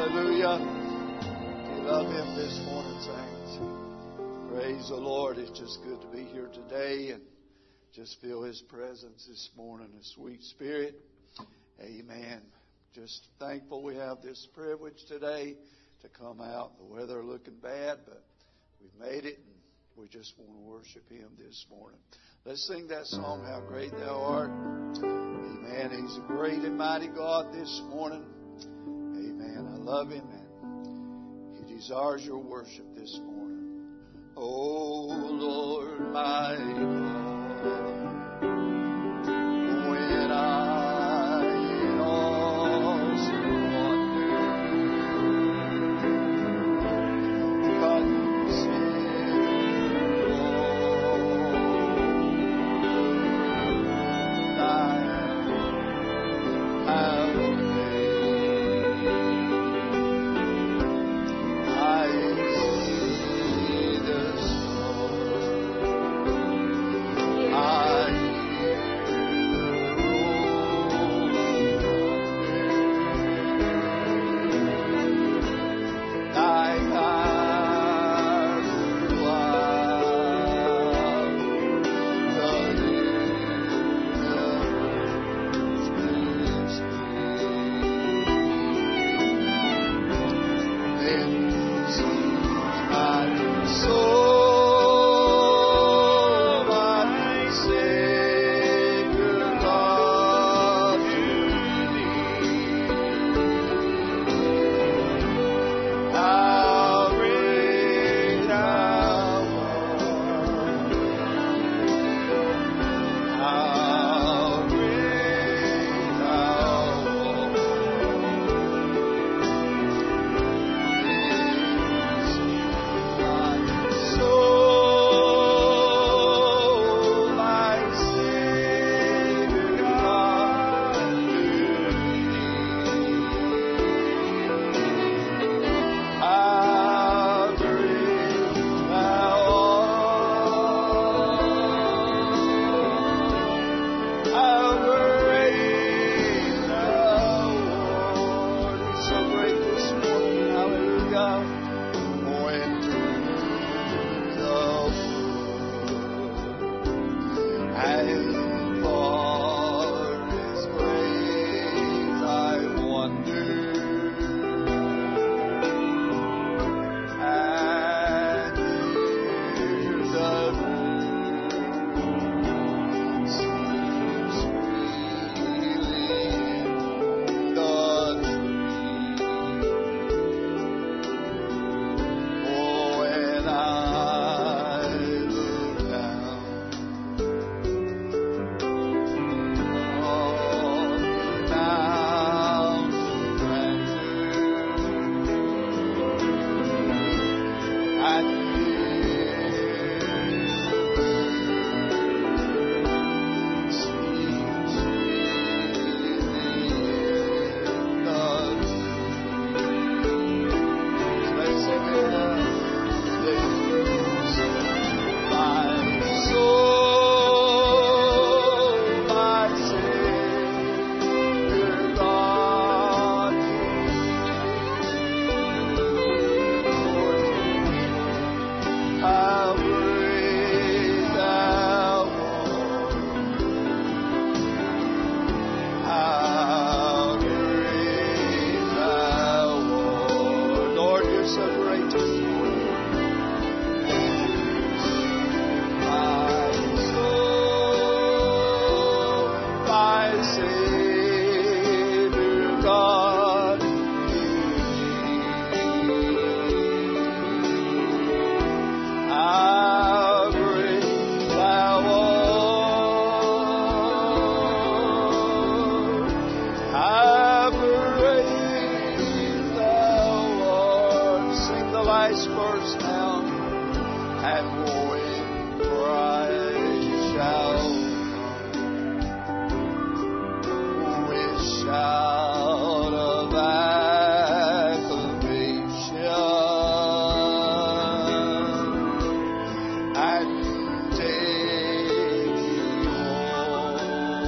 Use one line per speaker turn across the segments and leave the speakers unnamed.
Hallelujah. We love Him this morning, saints. Praise the Lord. It's just good to be here today and just feel His presence this morning, His sweet Spirit. Amen. Just thankful we have this privilege today to come out. The weather looking bad, but we've made it, and we just want to worship Him this morning. Let's sing that song, How Great Thou Art. Amen. He's a great and mighty God this morning. Amen. I love Him, and He desires your worship this morning. Oh, Lord, my God, when I in awesome wonder consider all Thy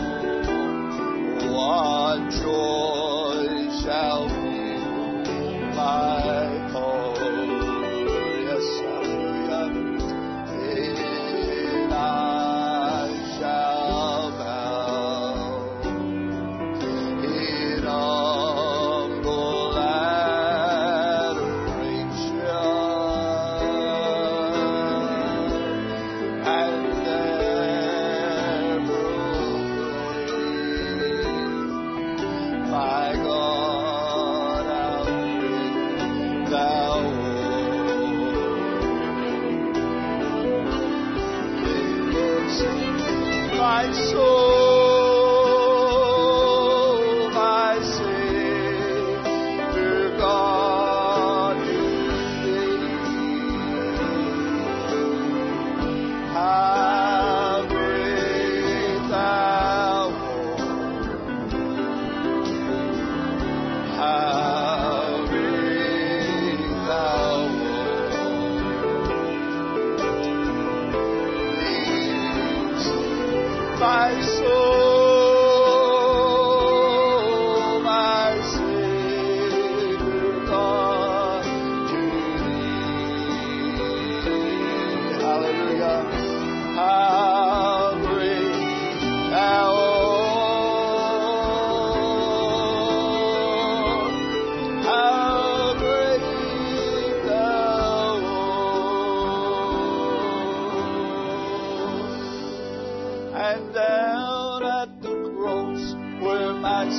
joy shall be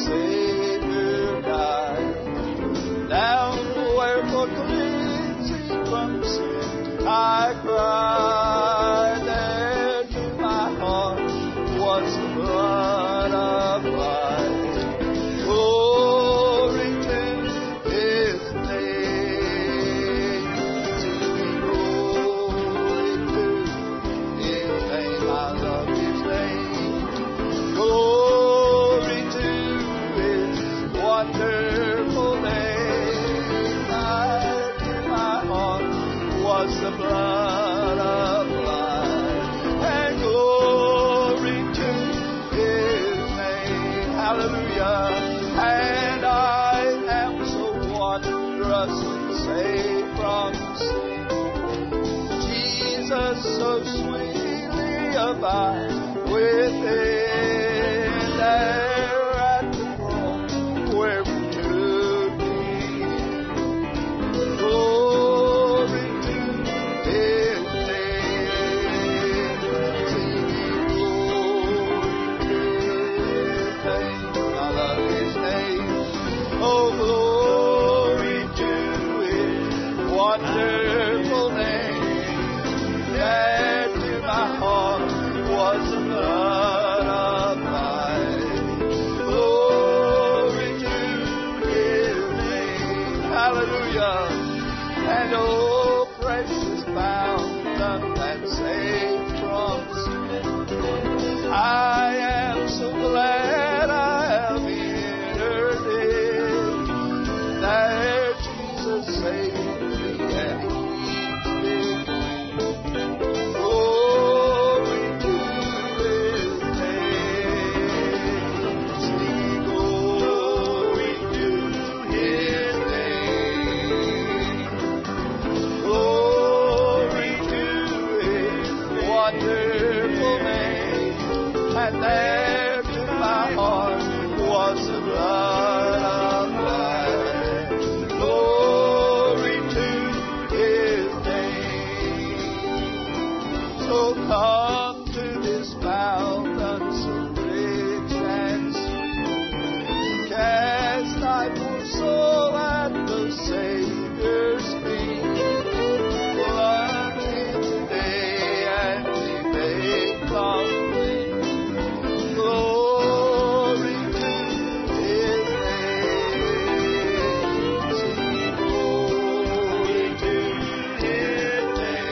Savior died. Down where for cleansing from sin I cried. There to my heart was the blood of life. Glory to His name. Singing glory to His name. I love His name. Glory to His wonderful name. There to my heart was the blood of life. And glory to His name. Hallelujah. And I am so wondrously saved from sin. Jesus so sweetly abides within. There at the cross where we took me. Glory to His name. Singing glory to His name. I love His name. Oh, glory to His wonderful name. There to my heart was the blood of life. Glory to His name. Hallelujah. And oh, precious fountain that saved from sin. I am so glad I have entered in. There Jesus saved me and He keeps me clean. Glory to His name. Sing glory to His name. Glory to His wonderful name. And there to my heart was the blood of life. Glory to His name. So come to this fountain so rich and sweet. Cast thy poor soul at the Savior's feet. Plunge in today and be made complete. Glory to His name. Sing glory to His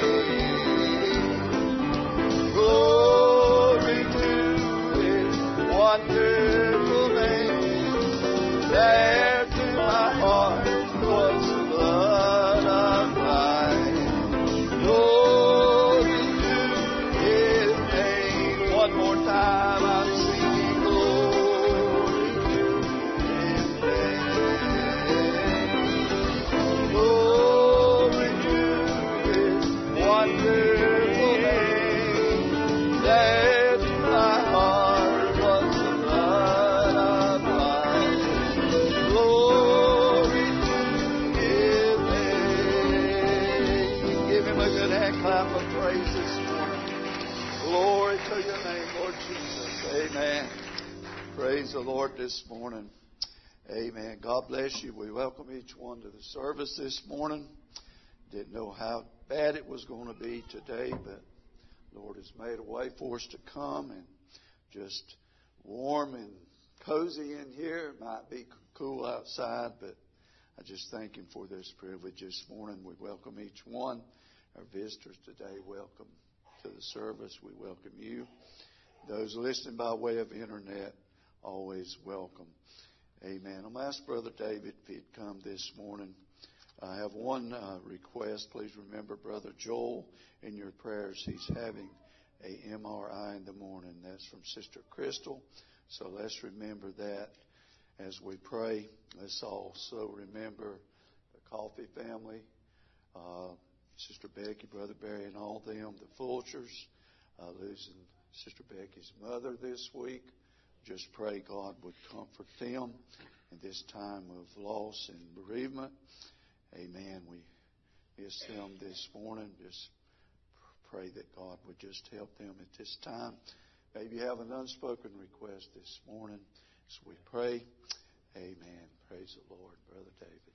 name. Glory to His wonderful name. There to my heart was the blood of life. Glory to His name. One more time I'm singing glory to His name. Glory to His wonderful name. There to my heart was the blood of life. Glory to His name. Give Him a good hand clap of praise this morning. Glory to Your name, Lord Jesus. Amen. Praise the Lord this morning. Amen. God bless you. We welcome each one to the service this morning. Didn't know how bad it was going to be today, but the Lord has made a way for us to come and just warm and cozy in here. It might be cool outside, but I just thank Him for this privilege this morning. We welcome each one. Our visitors today, welcome to the service. We welcome you. Those listening by way of internet, always welcome. Amen. I'm going to ask Brother David if he'd come this morning. I have one request. Please remember Brother Joel in your prayers. He's having a MRI in the morning. That's from Sister Crystal. So let's remember that as we pray. Let's also remember the Coffee family, Sister Becky, Brother Barry, and all them, the Fulchers, losing Sister Becky's mother this week. Just pray God would comfort them in this time of loss and bereavement. Amen. We miss them this morning. Just pray that God would just help them at this time. Maybe you have an unspoken request this morning. So we pray. Amen. Praise the Lord, Brother David.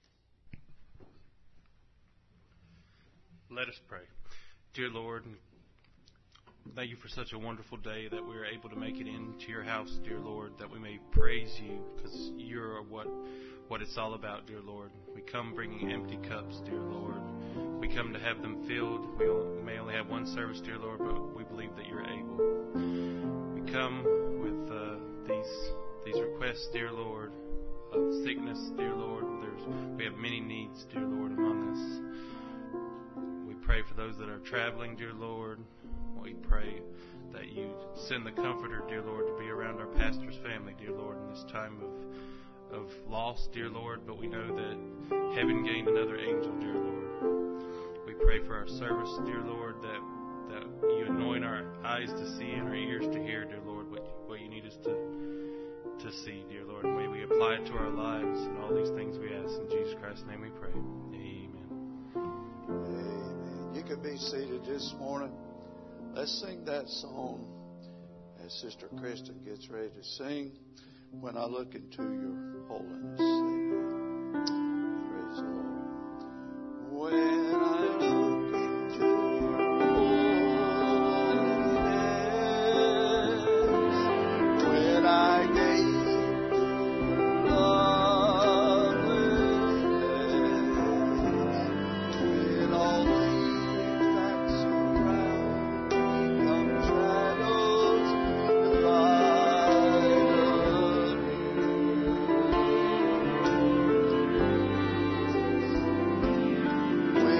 Let us pray. Dear Lord, thank you for such a wonderful day that we are able to make it into your house, dear Lord, that we may praise you because you're what it's all about, dear Lord. We come bringing empty cups, dear Lord. We come to have them filled. We may only have one service, dear Lord, but we believe that you're able. We come with these requests, dear Lord, of sickness, dear Lord. We have many needs, dear Lord, among us. We pray for those that are traveling, dear Lord. We pray that you send the Comforter, dear Lord, to be around our pastor's family, dear Lord, in this time of loss, dear Lord. But we know that heaven gained another angel, dear Lord. We pray for our service, dear Lord, that you anoint our eyes to see and our ears to hear, dear Lord, what you need us to see, dear Lord. May we apply it to our lives, and all these things we ask. In Jesus Christ's name we pray. Amen.
Amen. You can be seated this morning. Let's sing that song as Sister Kristen gets ready to sing, When I Look Into Your Holiness. Amen. Praise the Lord. When I look into your holiness, when I gaze into your loveless face, when all these facts surround become shadows in the light of you.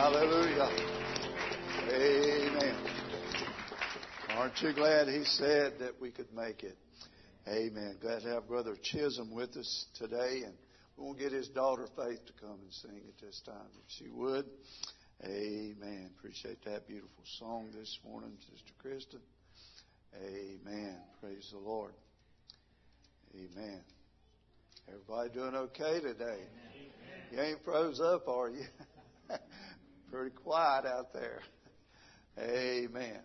Hallelujah. Amen. Aren't you glad he said that we could make it? Amen. Glad to have Brother Chisholm with us today. And we'll get his daughter Faith to come and sing at this time, if she would. Amen. Appreciate that beautiful song this morning, Sister Kristen. Amen. Praise the Lord. Amen. Everybody doing okay today? You ain't froze up, are you? Pretty quiet out there. Amen.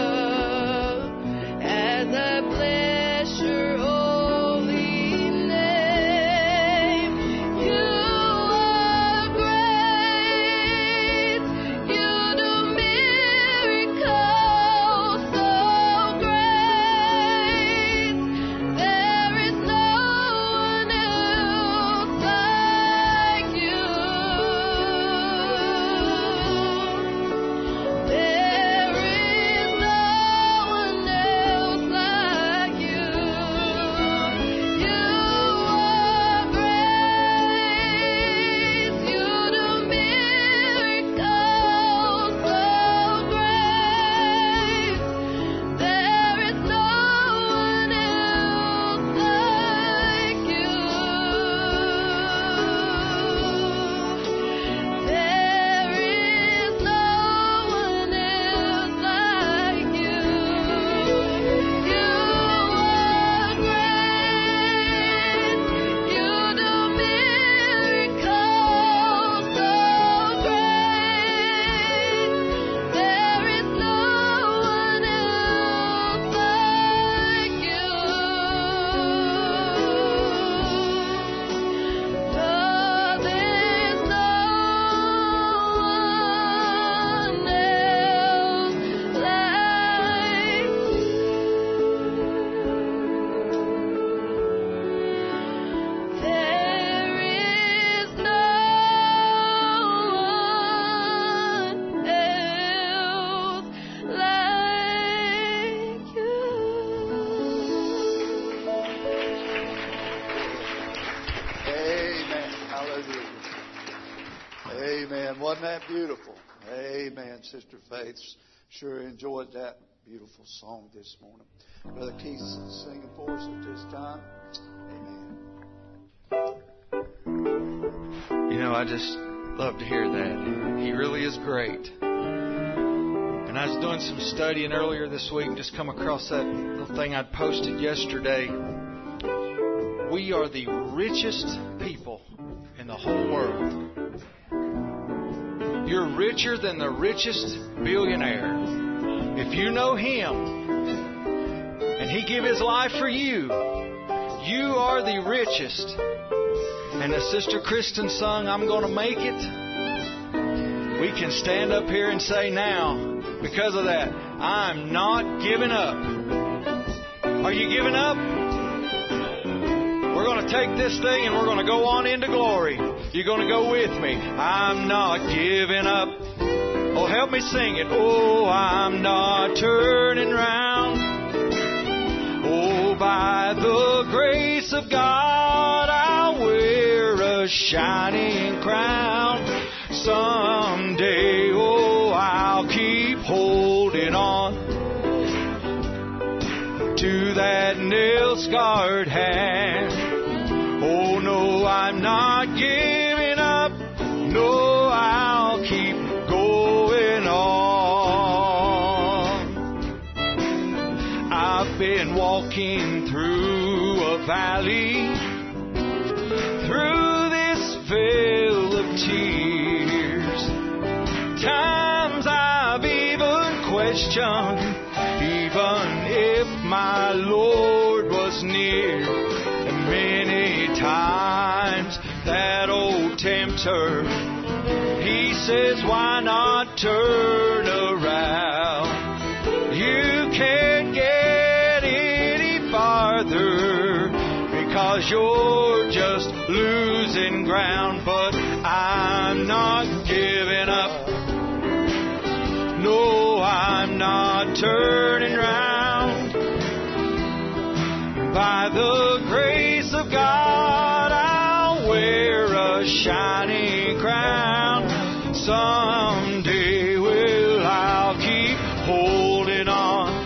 Bless your holy name.
wasn't that beautiful? Amen, Sister Faith. Sure enjoyed that beautiful song this morning. Brother Keith's singing for us at this time. Amen.
You know, I just love to hear that. He really is great. And I was doing some studying earlier this week and just come across that little thing I'd posted yesterday. We are the richest people in the whole world. You're richer than the richest billionaire. If you know Him and He gave His life for you, you are the richest. And as Sister Kristen sung, I'm going to make it. We can stand up here and say now, because of that, I'm not giving up. Are you giving up? We're going to take this thing and we're going to go on into glory. You're going to go with me. I'm not giving up. Oh, help me sing it. Oh, I'm not turning round. Oh, by the grace of God, I'll wear a shining crown. Someday, oh, I'll keep holding on to that nail-scarred hand. Oh, no, I'm not giving up. No, I'll keep going on. I've been walking through a valley, through this vale of tears. Times I've even questioned, even if my Lord was near. And many times that old tempter, he says, why not turn around? You can't get any farther because you're just losing ground. But I'm not giving up. No, I'm not turning round. By the grace of God, I'll wear a shining crown. Someday, well, I'll keep holding on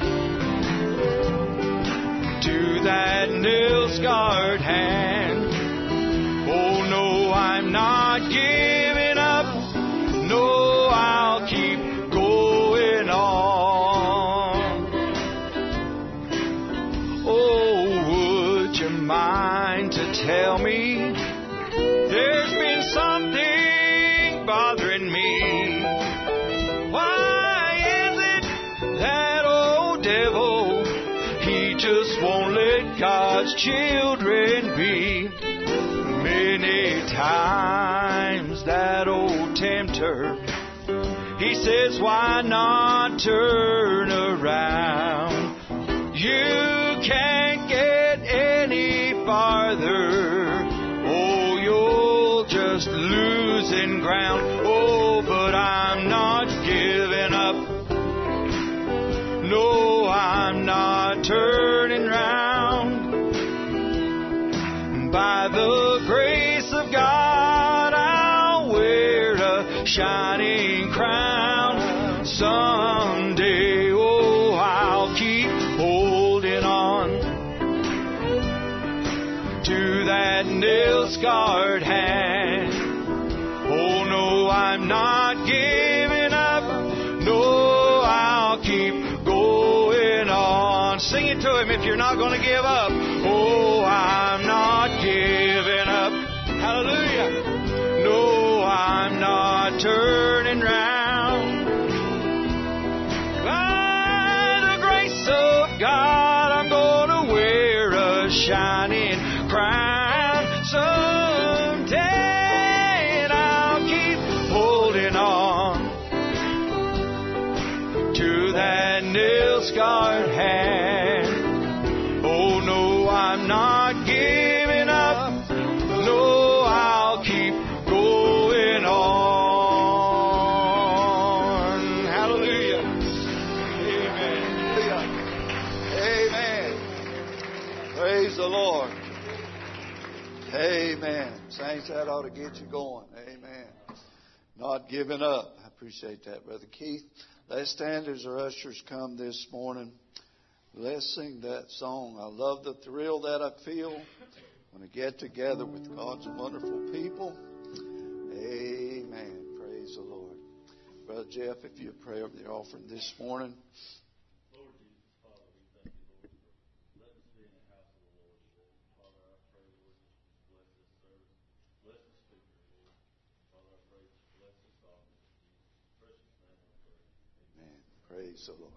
to that nail-scarred hand. Oh, no, I'm not giving up. No, I'll keep going on. Oh, would you mind to tell me there's been something bothering me? Why is it that old devil, he just won't let God's children be? Many times that old tempter, he says, why not turn around? You can't get any farther. Oh, you're just losing ground. Oh, but I'm not giving up. No, I'm not turning round. By the grace of God, I'll wear a shining crown. Someday, oh, I'll keep holding on to that nail-scarred hand. Oh, no, I'm not giving up. No, I'll keep going on. Sing it to Him if you're not going to give up. Oh, I'm not giving up. Hallelujah. No, I'm not turning round. By the grace of God, I'm going to wear a shining crown. Someday I'll keep holding on to that nail-scarred hand. Oh, no, I'm not giving up. No, I'll keep going on. Hallelujah. Amen.
Amen. Praise the Lord. Amen. Saints, that ought to get you going. Amen. Not giving up. I appreciate that, Brother Keith. Let's stand as our ushers come this morning. Let's sing that song. I love the thrill that I feel when I get together with God's wonderful people. Amen. Praise the Lord. Brother Jeff, if you pray over the offering this morning.
Lord Jesus, Father, we thank you, Lord, for letting us be in the house of the Lord today. Father, I pray, Lord, bless this service. Bless the speaker, Lord. Father, I pray, bless this offering. In precious name I pray.
Amen. Praise the Lord.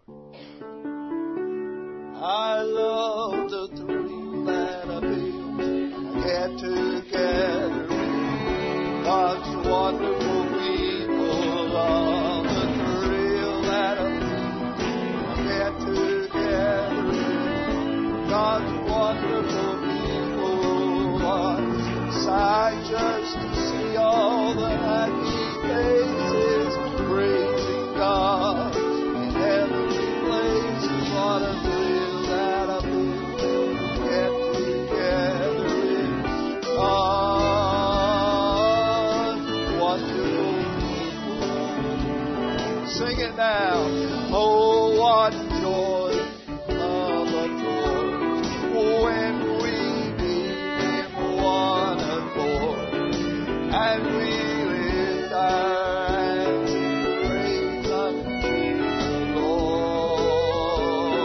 I love the thrill that I feel when I get together with God's wonderful people. Love the thrill that I feel when I get together with God's wonderful people. What a sight just to see all the happy faces praising God in heavenly places. What a thrill that I feel get together in God's wonderful people. Sing it now. Oh, what joy of a joy when we meet in one accord and we lift our hands in praise unto the Lord.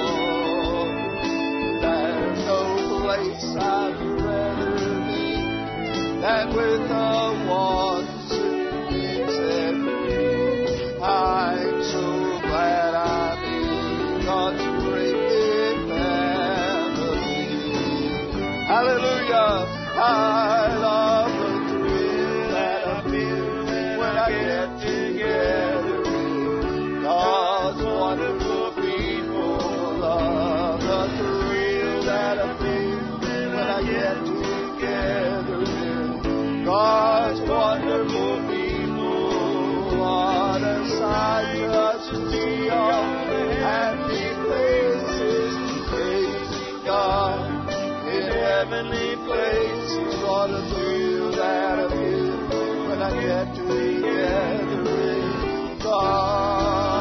There's no place I'd rather be than with the ones who set free. I'm so glad I'm in God's great big family. Hallelujah! I love the thrill that I feel when I get together with God's wonderful people. Love the thrill that I feel when I get together with God's wonderful people. What a sight just to see all the happy faces praising God in heavenly places. What a thrill that I feel when I get together with God.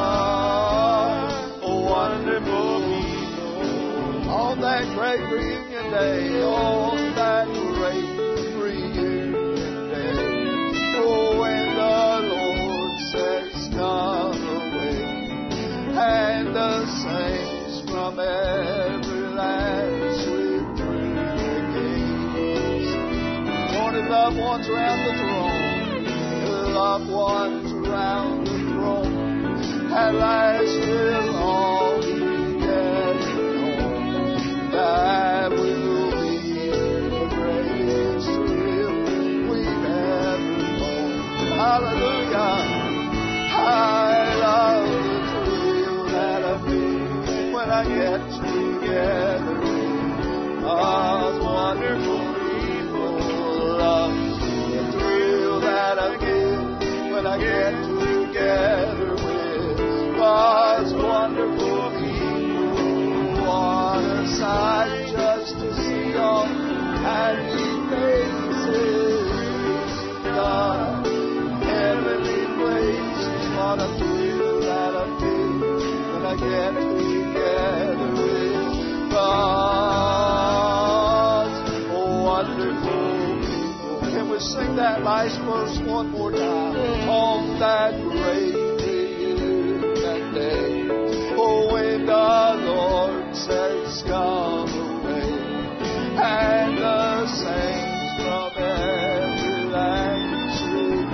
Wonderful people. On that great reunion day, on that great reunion day, oh, when the Lord says come away, and the saints from every land sweep through the gates. Wanted loved ones around the throne, loved ones around the throne, at last we'll all be gathered home. That will be the greatest thrill we've ever known. Hallelujah! I love the thrill that I feel when I get together with God's wonderful people. Love the thrill that I get when I get together with God's wonderful people. What a sight just to see all happy faces. God, heavenly places. What a thrill that I feel when I get together with God's wonderful people. Can we sing that last verse one more time? On that great reunion day, oh, when the Lord says come away, and the saints from every land sweep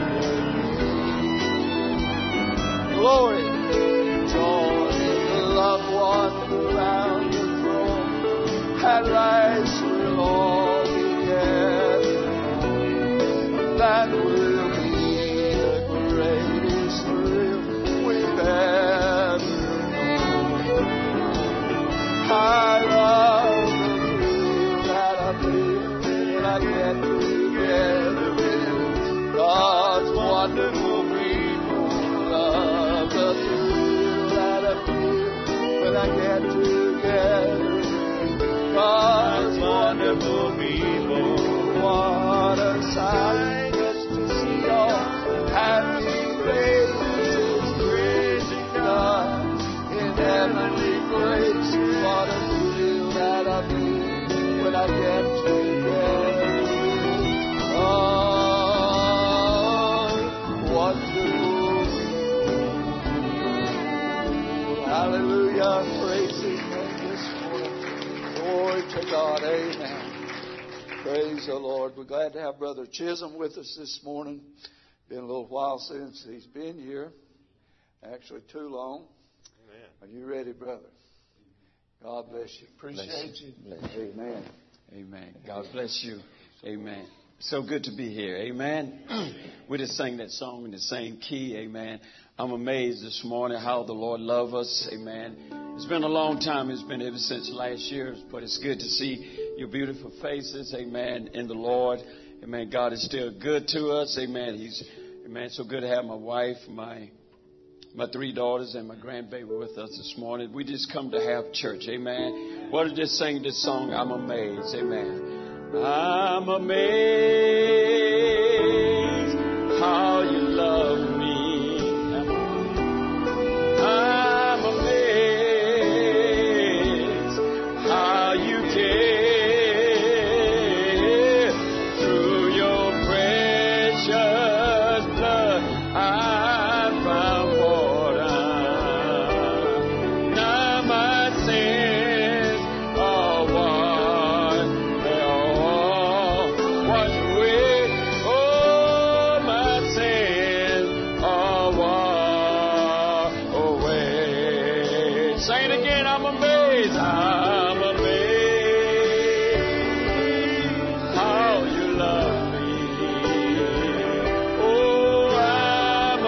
through the gates. Glory, joy, the loved ones around the throne, at last we'll all be gathered home. That will be the greatest thrill we've ever known. I love the thrill that I feel when I get together with God's wonderful people. Love the thrill that I feel when I get together with God's wonderful people. What a sight just to see Praise the Lord. We're glad to have Brother Chisholm with us this morning. Been a little while since he's been here. Actually, too long.
Amen.
Are you ready, brother? God bless you. Appreciate you. Amen.
Amen. God bless you. Amen. So good to be here. Amen. We just sang that song in the same key. Amen. I'm amazed this morning how the Lord loves us. Amen. It's been a long time. It's been ever since last year, but it's good to see your beautiful faces. Amen. In the Lord. Amen. God is still good to us. Amen. Amen. So good to have my wife, my 3 daughters, and my grandbaby with us this morning. We just come to have church. Amen. What did just sing this song? I'm amazed. Amen. I'm amazed how you love me. I'm amazed how you care. Through your precious blood, I found pardon. Now my sins are washed away. Oh, my sins are washed away. Say it again. I'm amazed. I'm amazed how you love me. Oh, I'm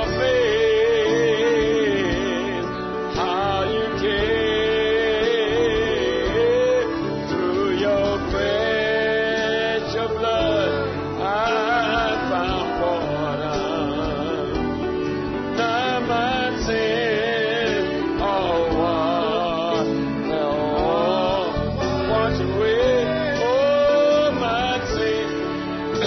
amazed how you care. Through your precious blood, I found pardon. Now my sins are washed away. Oh, my sins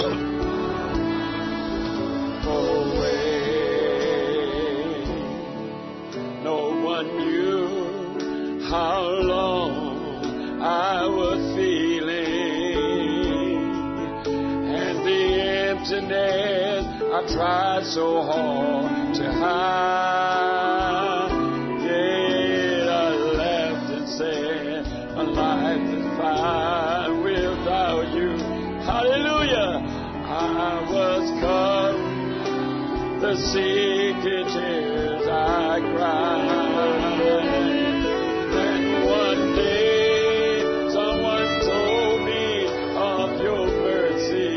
away. No one knew how long I was feeling, and the emptiness I tried so hard to hide. Yet I left and said, my life is fine without you. Hallelujah. I was caught the secret tears I cried. Then one day someone told me of your mercy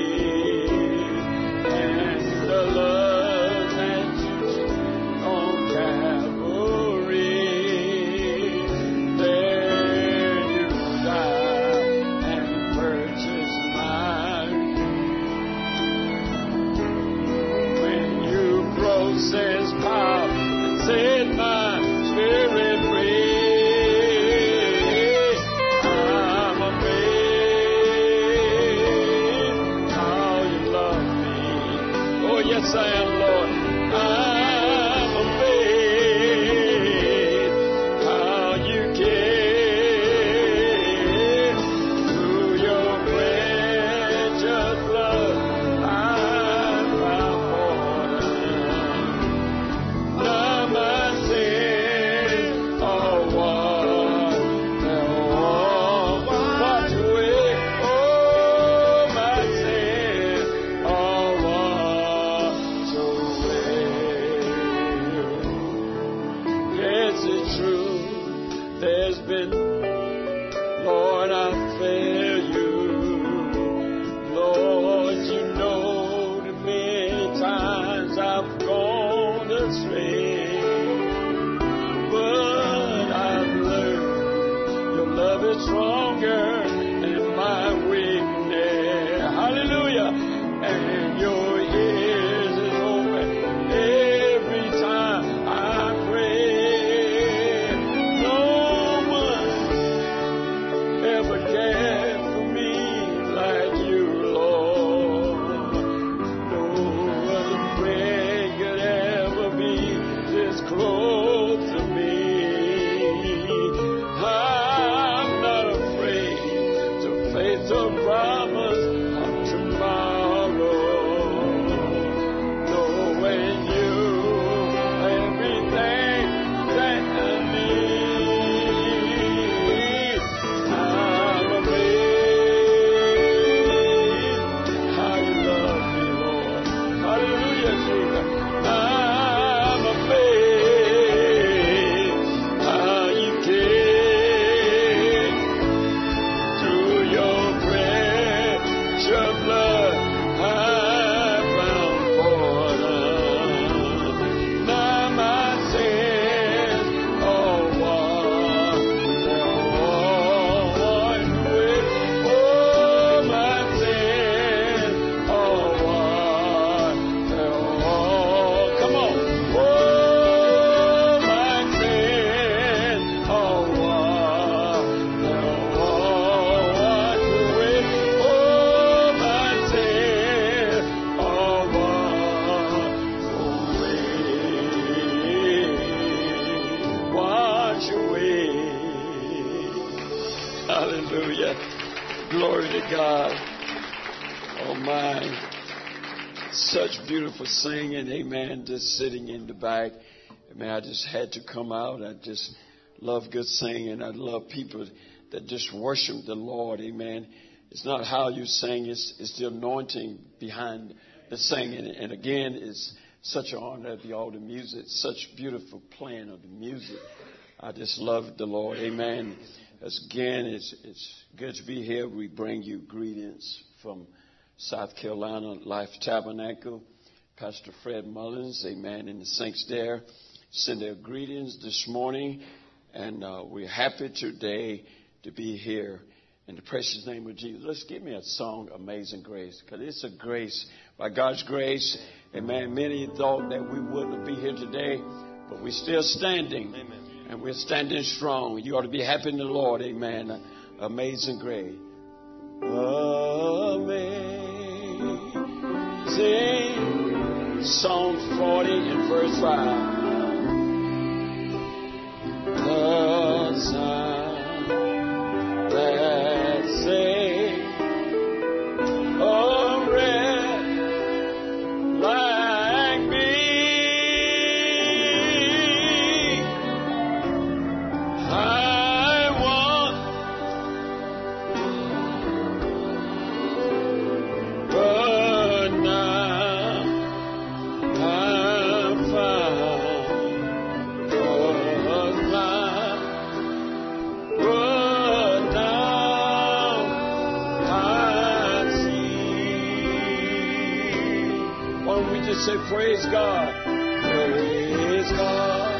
and the love that you showed on Calvary. There you died and purchased mine. When you process power and set my spirit free, I'm amazed how you love me. Oh, yes, I am, Lord. I'm amazed how you care. Through your precious blood, I found pardon. Now my sins are washed away. Oh, my sins are washed away. Oh, my. Such beautiful singing. Amen. Just sitting in the back. Amen. I just had to come out. I just love good singing. I love people that just worship the Lord. Amen. It's not how you sing. It's the anointing behind the singing. And again, it's such an honor to be all the music. Such beautiful playing of the music. I just love the Lord. Amen. Again, it's good to be here. We bring you greetings from South Carolina Life Tabernacle. Pastor Fred Mullins, amen, and the saints there send their greetings this morning. And we're happy today to be here in the precious name of Jesus. Let's give me a song, Amazing Grace, because it's a grace, by God's grace. Amen. Many thought that we wouldn't be here today, but we're still standing. Amen. And we're standing strong. You ought to be happy in the Lord. Amen. Amazing grace. Amazing. Psalm 40 and verse 5. The sound that saved a wretch like me. I want, but now I'm found. Was blind, but now I see. Why don't we just say, praise God, praise God,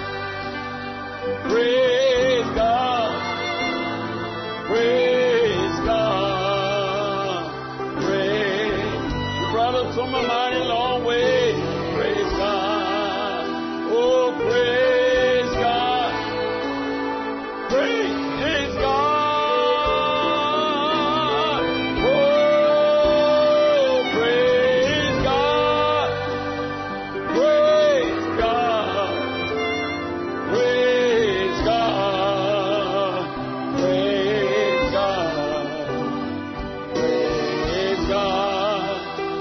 praise God, praise God, praise. You brought us from a mighty long way. Praise God, oh praise God, praise God, oh praise God, praise God, praise God, praise God, praise God,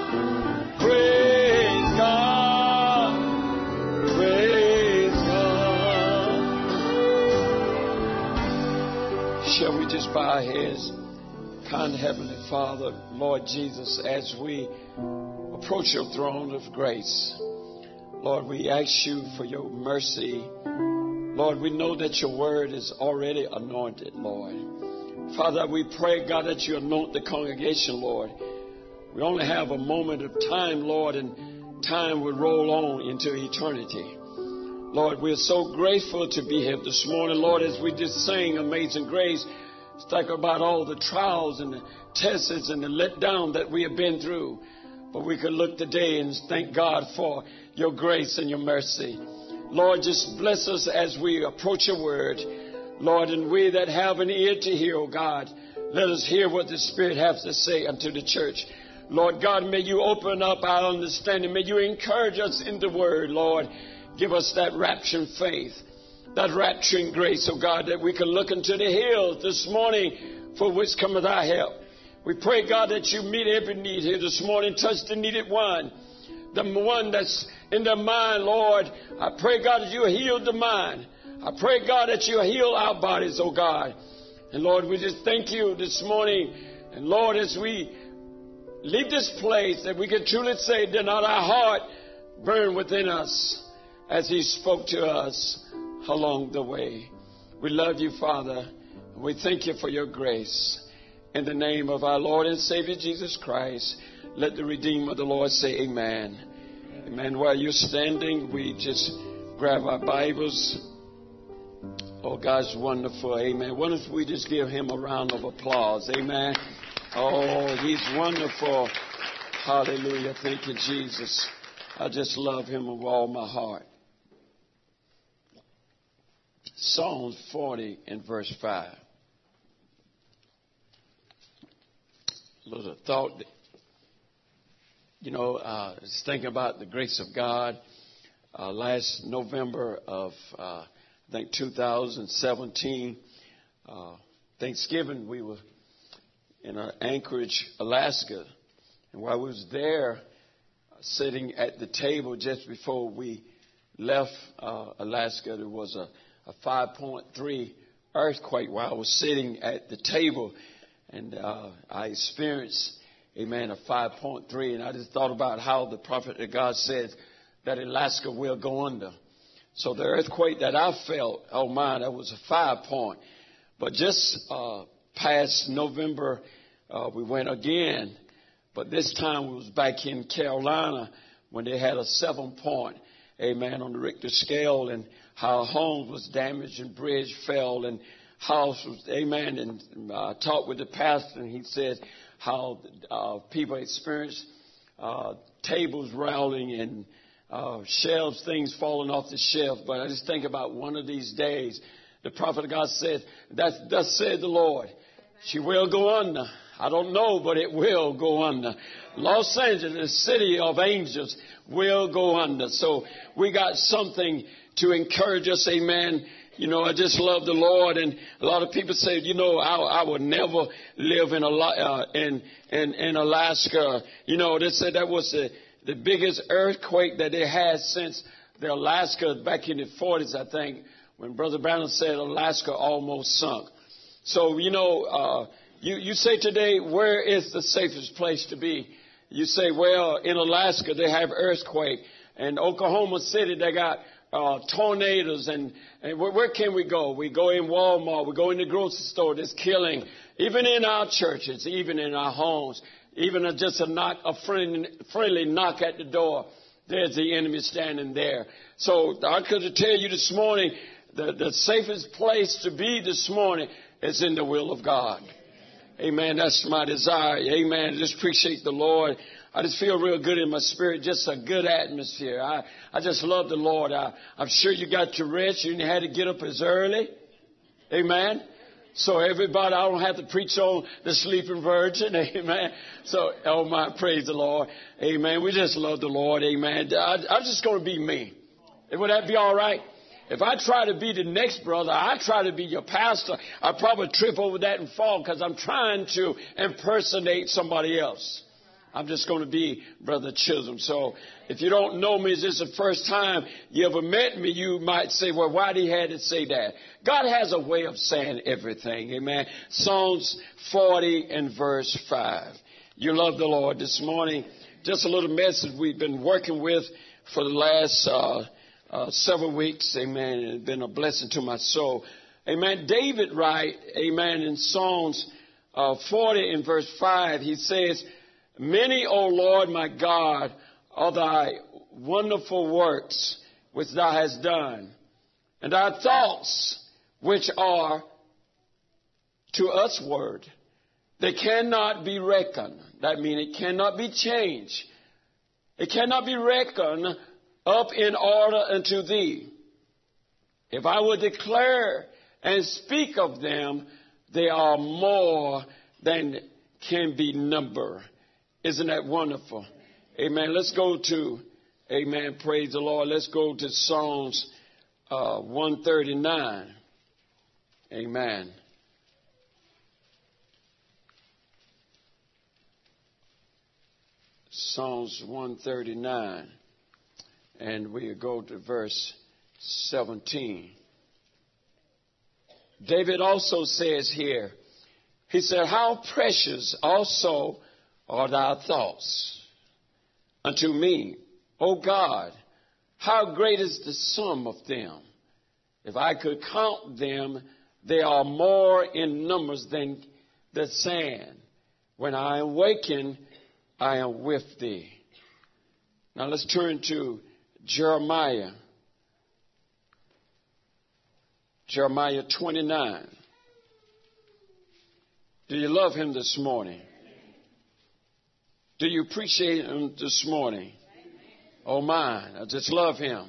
praise God, praise God. Shall we just bow our heads? Kind Heavenly Father, Lord Jesus, as we approach your throne of grace, Lord, we ask you for your mercy. Lord, we know that your word is already anointed, Lord. Father, we pray, God, that you anoint the congregation, Lord. We only have a moment of time, Lord, and time will roll on into eternity. Lord, we're so grateful to be here this morning, Lord, as we just sang Amazing Grace. Think about all the trials and the tests and the letdown that we have been through. But we can look today and thank God for your grace and your mercy. Lord, just bless us as we approach your word. Lord, and we that have an ear to hear, oh God, let us hear what the Spirit has to say unto the church. Lord God, may you open up our understanding. May you encourage us in the word, Lord. Give us that rapturing faith, that rapturing grace, oh God, that we can look into the hills this morning for which cometh our help. We pray, God, that you meet every need here this morning. Touch the needed one, the one that's in their mind, Lord. I pray, God, that you heal the mind. I pray, God, that you heal our bodies, oh God. And Lord, we just thank you this morning. And Lord, as we leave this place, that we can truly say, did not our heart burn within us as he spoke to us along the way. We love you, Father. And we thank you for your grace. In the name of our Lord and Savior Jesus Christ, let the Redeemer of the Lord say amen. Amen. While you're standing, we just grab our Bibles. Oh, God's wonderful. Amen. Why don't we just give him a round of applause? Amen. Oh, he's wonderful. Hallelujah. Thank you, Jesus. I just love him with all my heart. Psalm 40 and verse 5. A little thought that, I was thinking about the grace of God. Last November of, I think, 2017, Thanksgiving, we were in Anchorage, Alaska. And while we was there, sitting at the table just before we left Alaska, there was a 5.3 earthquake while I was sitting at the table. And I experienced, amen, a 5.3. And I just thought about how the prophet of God said that Alaska will go under. So the earthquake that I felt, oh my, that was a 5 point. But just past November, we went again. But this time we was back in Carolina when they had a 7 point, amen, on the Richter scale, and how homes was damaged and bridge fell and house was, amen. And I talked with the pastor, and he said how people experienced tables rattling and shelves, things falling off the shelf. But I just think about one of these days, the prophet of God said, thus said the Lord, she will go under. I don't know, but it will go under. Los Angeles, the city of angels, will go under. So we got something to encourage us, amen. You know, I just love the Lord. And a lot of people say, you know, I would never live in Alaska. You know, they said that was the biggest earthquake that they had since the Alaska back in the 40s, I think, when Brother Brown said Alaska almost sunk. So, you know, you say today, where is the safest place to be? You say, well, in Alaska, they have earthquake. And Oklahoma City, they got tornadoes. And where can we go? We go in Walmart. We go in the grocery store. There's killing. Even in our churches, even in our homes, even just a friendly knock at the door, there's the enemy standing there. So I could tell you this morning, the safest place to be this morning is in the will of God. Amen. That's my desire. Amen. Just appreciate the Lord. I just feel real good in my spirit. Just a good atmosphere. I just love the Lord. I'm sure you got your rest. You had to get up as early. Amen. So everybody, I don't have to preach on the sleeping virgin. Amen. So, oh my, praise the Lord. Amen. We just love the Lord. Amen. I'm just going to be me. Would that be all right? If I try to be the next brother, I try to be your pastor, I probably trip over that and fall because I'm trying to impersonate somebody else. I'm just going to be Brother Chisholm. So if you don't know me, this is the first time you ever met me, you might say, well, why did he have to say that? God has a way of saying everything. Amen. Psalms 40 and verse 5. You love the Lord this morning. Just a little message we've been working with for the last several weeks, amen. It's been a blessing to my soul. Amen. David writes, amen, in Psalms 40 and verse 5, he says, many, O Lord, my God, are thy wonderful works which thou hast done, and thy thoughts which are to us word. They cannot be reckoned. That means it cannot be changed. It cannot be reckoned up in order unto thee. If I would declare and speak of them, they are more than can be numbered. Isn't that wonderful? Amen. Let's go to, amen, praise the Lord. Let's go to Psalms 139. Amen. Psalms 139. And we go to verse 17. David also says here, he said, how precious also are thy thoughts unto me, O God, how great is the sum of them. If I could count them, they are more in numbers than the sand. When I am wakened, I am with thee. Now let's turn to Jeremiah 29. Do you love him this morning? Do you appreciate him this morning? Oh my, I just love him.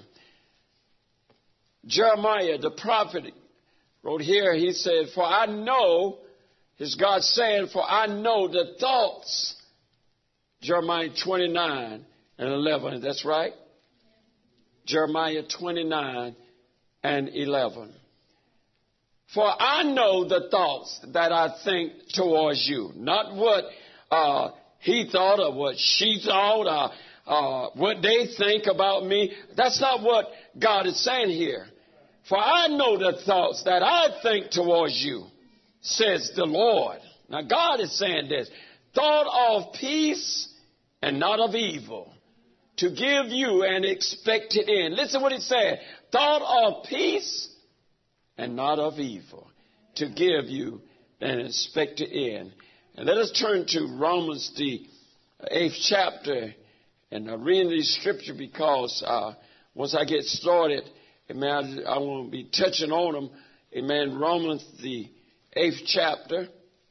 Jeremiah, the prophet, wrote here, he said, for I know, is God saying, for I know the thoughts. Jeremiah 29 and 11, that's right. Jeremiah 29 and 11. For I know the thoughts that I think towards you. Not what he thought or what she thought or what they think about me. That's not what God is saying here. For I know the thoughts that I think towards you, says the Lord. Now God is saying this. Thought of peace and not of evil, to give you an expected end. Listen what it said. Thought of peace and not of evil, to give you an expected end. And let us turn to Romans, the 8th chapter. And I read this scripture because once I get started, amen, I want to be touching on them. Amen. Romans, the 8th chapter,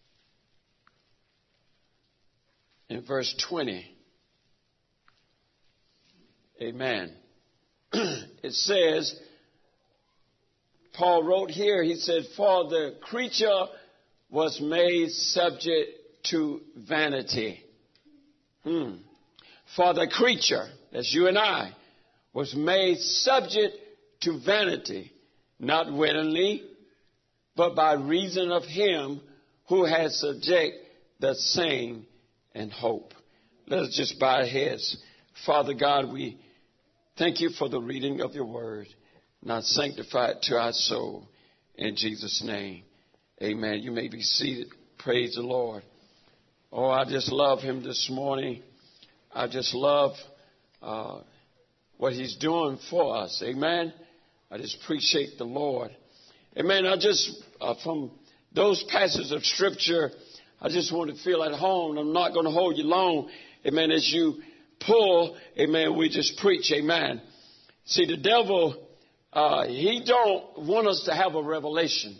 in verse 20. Amen. It says, Paul wrote here, he said, for the creature was made subject to vanity. For the creature, that's you and I, was made subject to vanity, not willingly, but by reason of him who has subject the same in hope. Let us just bow our heads. Father God, we thank you for the reading of your word. Now sanctify it to our soul. In Jesus' name, amen. You may be seated. Praise the Lord. Oh, I just love him this morning. I just love what he's doing for us. Amen. I just appreciate the Lord. Amen. I just, from those passages of Scripture, I just want to feel at home. I'm not going to hold you long. Amen. As you pull, amen, we just preach. Amen. See, the devil, he don't want us to have a revelation.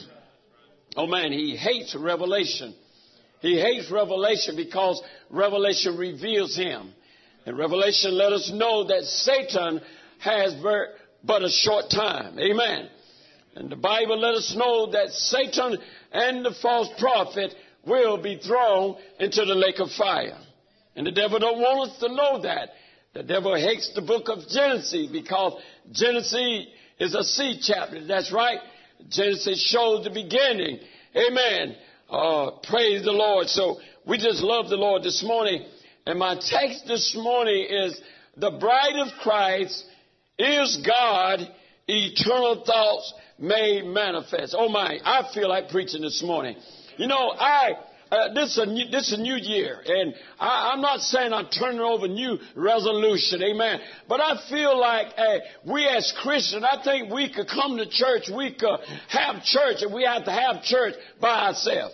Oh, man, he hates revelation. He hates revelation because revelation reveals him. And revelation let us know that Satan has but a short time. Amen. And the Bible let us know that Satan and the false prophet will be thrown into the lake of fire. And the devil don't want us to know that. The devil hates the book of Genesis because Genesis is a seed chapter. That's right. Genesis shows the beginning. Amen. Praise the Lord. So we just love the Lord this morning. And my text this morning is the bride of Christ is God, eternal thoughts made manifest. Oh my, I feel like preaching this morning. You know, this is a new year, and I'm not saying I'm turning over new resolution, amen. But I feel like we as Christians, I think we could come to church, we could have church, and we have to have church by ourselves.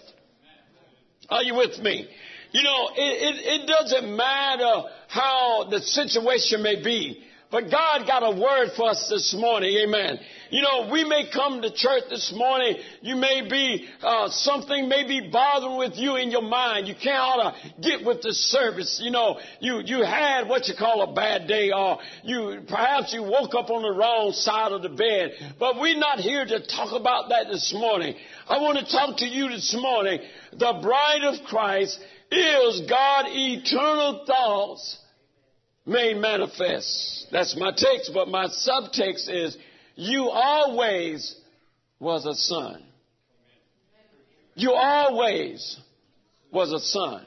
Are you with me? You know, it doesn't matter how the situation may be. But God got a word for us this morning. Amen. You know, we may come to church this morning. You may be, something may be bothering with you in your mind. You can't get with the service. You know, you had what you call a bad day, or perhaps you woke up on the wrong side of the bed. But we're not here to talk about that this morning. I want to talk to you this morning. The bride of Christ is God, eternal thoughts made manifest. That's my text, but my subtext is, you always was a son. You always was a son.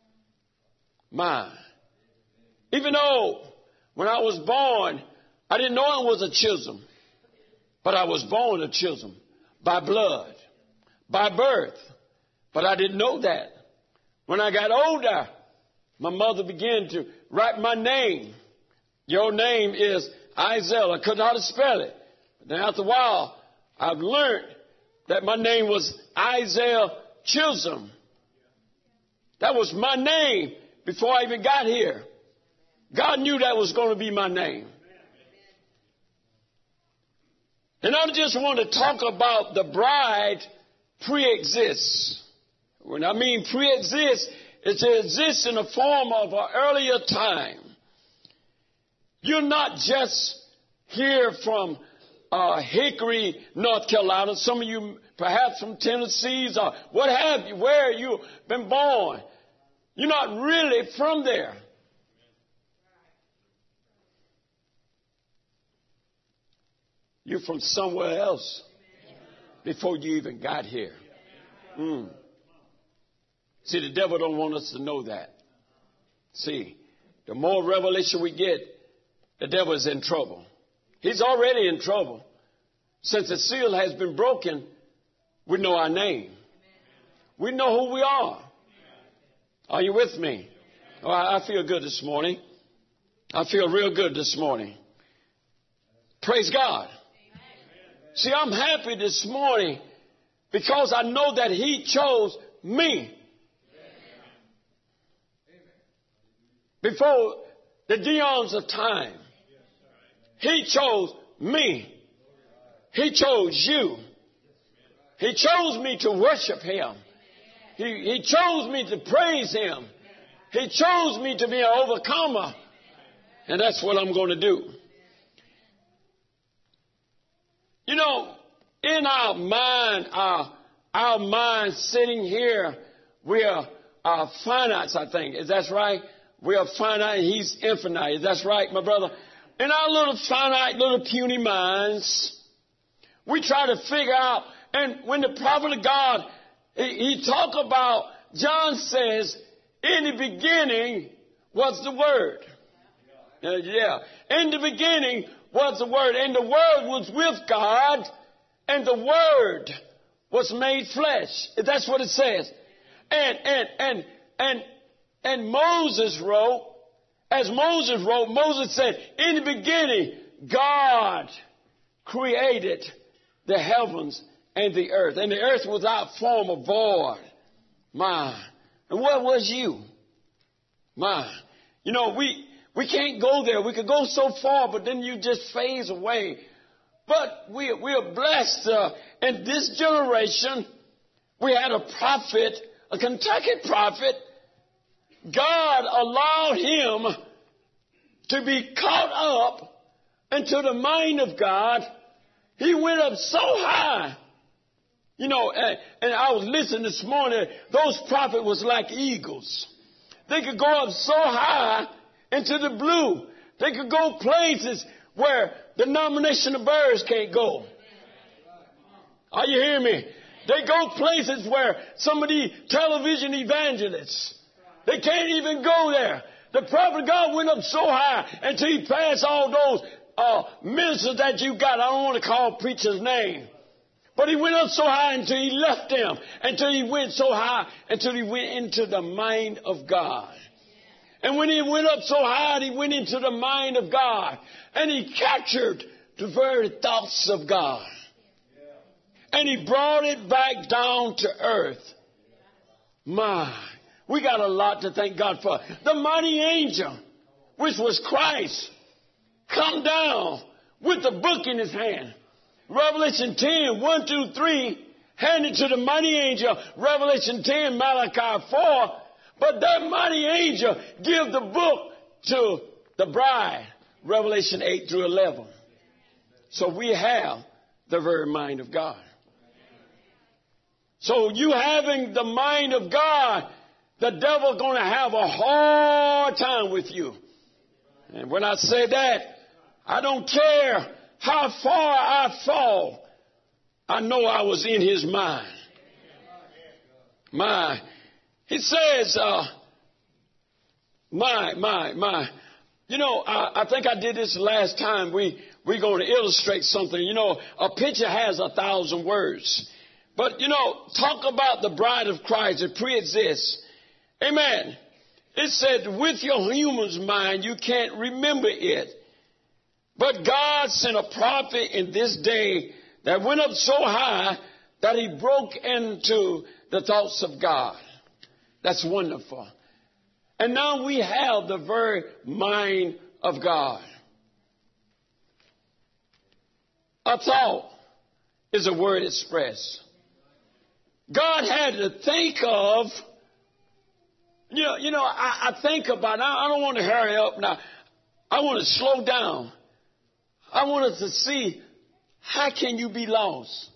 Even though when I was born, I didn't know it was a Chisholm, but I was born a Chisholm by blood, by birth, but I didn't know that. When I got older, my mother began to write my name. Your name is Isaiah. I couldn't know how to spell it. But then after a while, I've learned that my name was Isaiah Chisholm. That was my name before I even got here. God knew that was going to be my name. And I just want to talk about the bride pre-exists. When I mean pre-exists, it exists in the form of an earlier time. You're not just here from Hickory, North Carolina. Some of you perhaps from Tennessee or what have you, where you've been born. You're not really from there. You're from somewhere else before you even got here. See, the devil don't want us to know that. See, the more revelation we get, the devil is in trouble. He's already in trouble. Since the seal has been broken, we know our name. We know who we are. Are you with me? Oh, I feel good this morning. I feel real good this morning. Praise God. See, I'm happy this morning because I know that He chose me. Before the eons of time, He chose me. He chose you. He chose me to worship Him. He chose me to praise Him. He chose me to be an overcomer. And that's what I'm going to do. You know, in our mind sitting here, we are finite, I think. Is that right? We are finite and He's infinite. Is that right, my brother? In our little finite, little puny minds, we try to figure out, and when the prophet of God, he talk about, John says, in the beginning was the Word. In the beginning was the Word, and the Word was with God, and the Word was made flesh. That's what it says. And Moses wrote, Moses said, in the beginning, God created the heavens and the earth. And the earth was without form or void. And what was you? You know, we can't go there. We could go so far, but then you just phase away. But we are blessed. In this generation, we had a prophet, a Kentucky prophet. God allowed him to be caught up into the mind of God. He went up so high. You know, and I was listening this morning, those prophets was like eagles. They could go up so high into the blue. They could go places where the nomination of birds can't go. Are you hearing me? They go places where some of the television evangelists, they can't even go there. The prophet of God went up so high until he passed all those ministers that you got. I don't want to call preachers' name. But he went up so high until he left them. Until he went so high until he went into the mind of God. And when he went up so high, he went into the mind of God. And he captured the very thoughts of God. And he brought it back down to earth. We got a lot to thank God for. The mighty angel, which was Christ, come down with the book in his hand. Revelation 10, 1 through 3, handed to the mighty angel. Revelation 10, Malachi 4. But that mighty angel give the book to the bride. Revelation 8 through 11. So we have the very mind of God. So you having the mind of God, the devil going to have a hard time with you. And when I say that, I don't care how far I fall. I know I was in his mind. He says, You know, I think I did this last time. We're going to illustrate something. You know, a picture has 1,000 words. But, you know, talk about the bride of Christ that pre-exists. Amen. It said, with your human's mind, you can't remember it. But God sent a prophet in this day that went up so high that he broke into the thoughts of God. That's wonderful. And now we have the very mind of God. A thought is a word expressed. God had to think of, I think about, I don't want to hurry up now. I want to slow down. I want us to see, how can you be lost?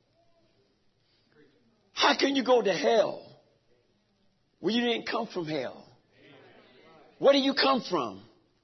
How can you go to hell? Well, you didn't come from hell. Where do you come from?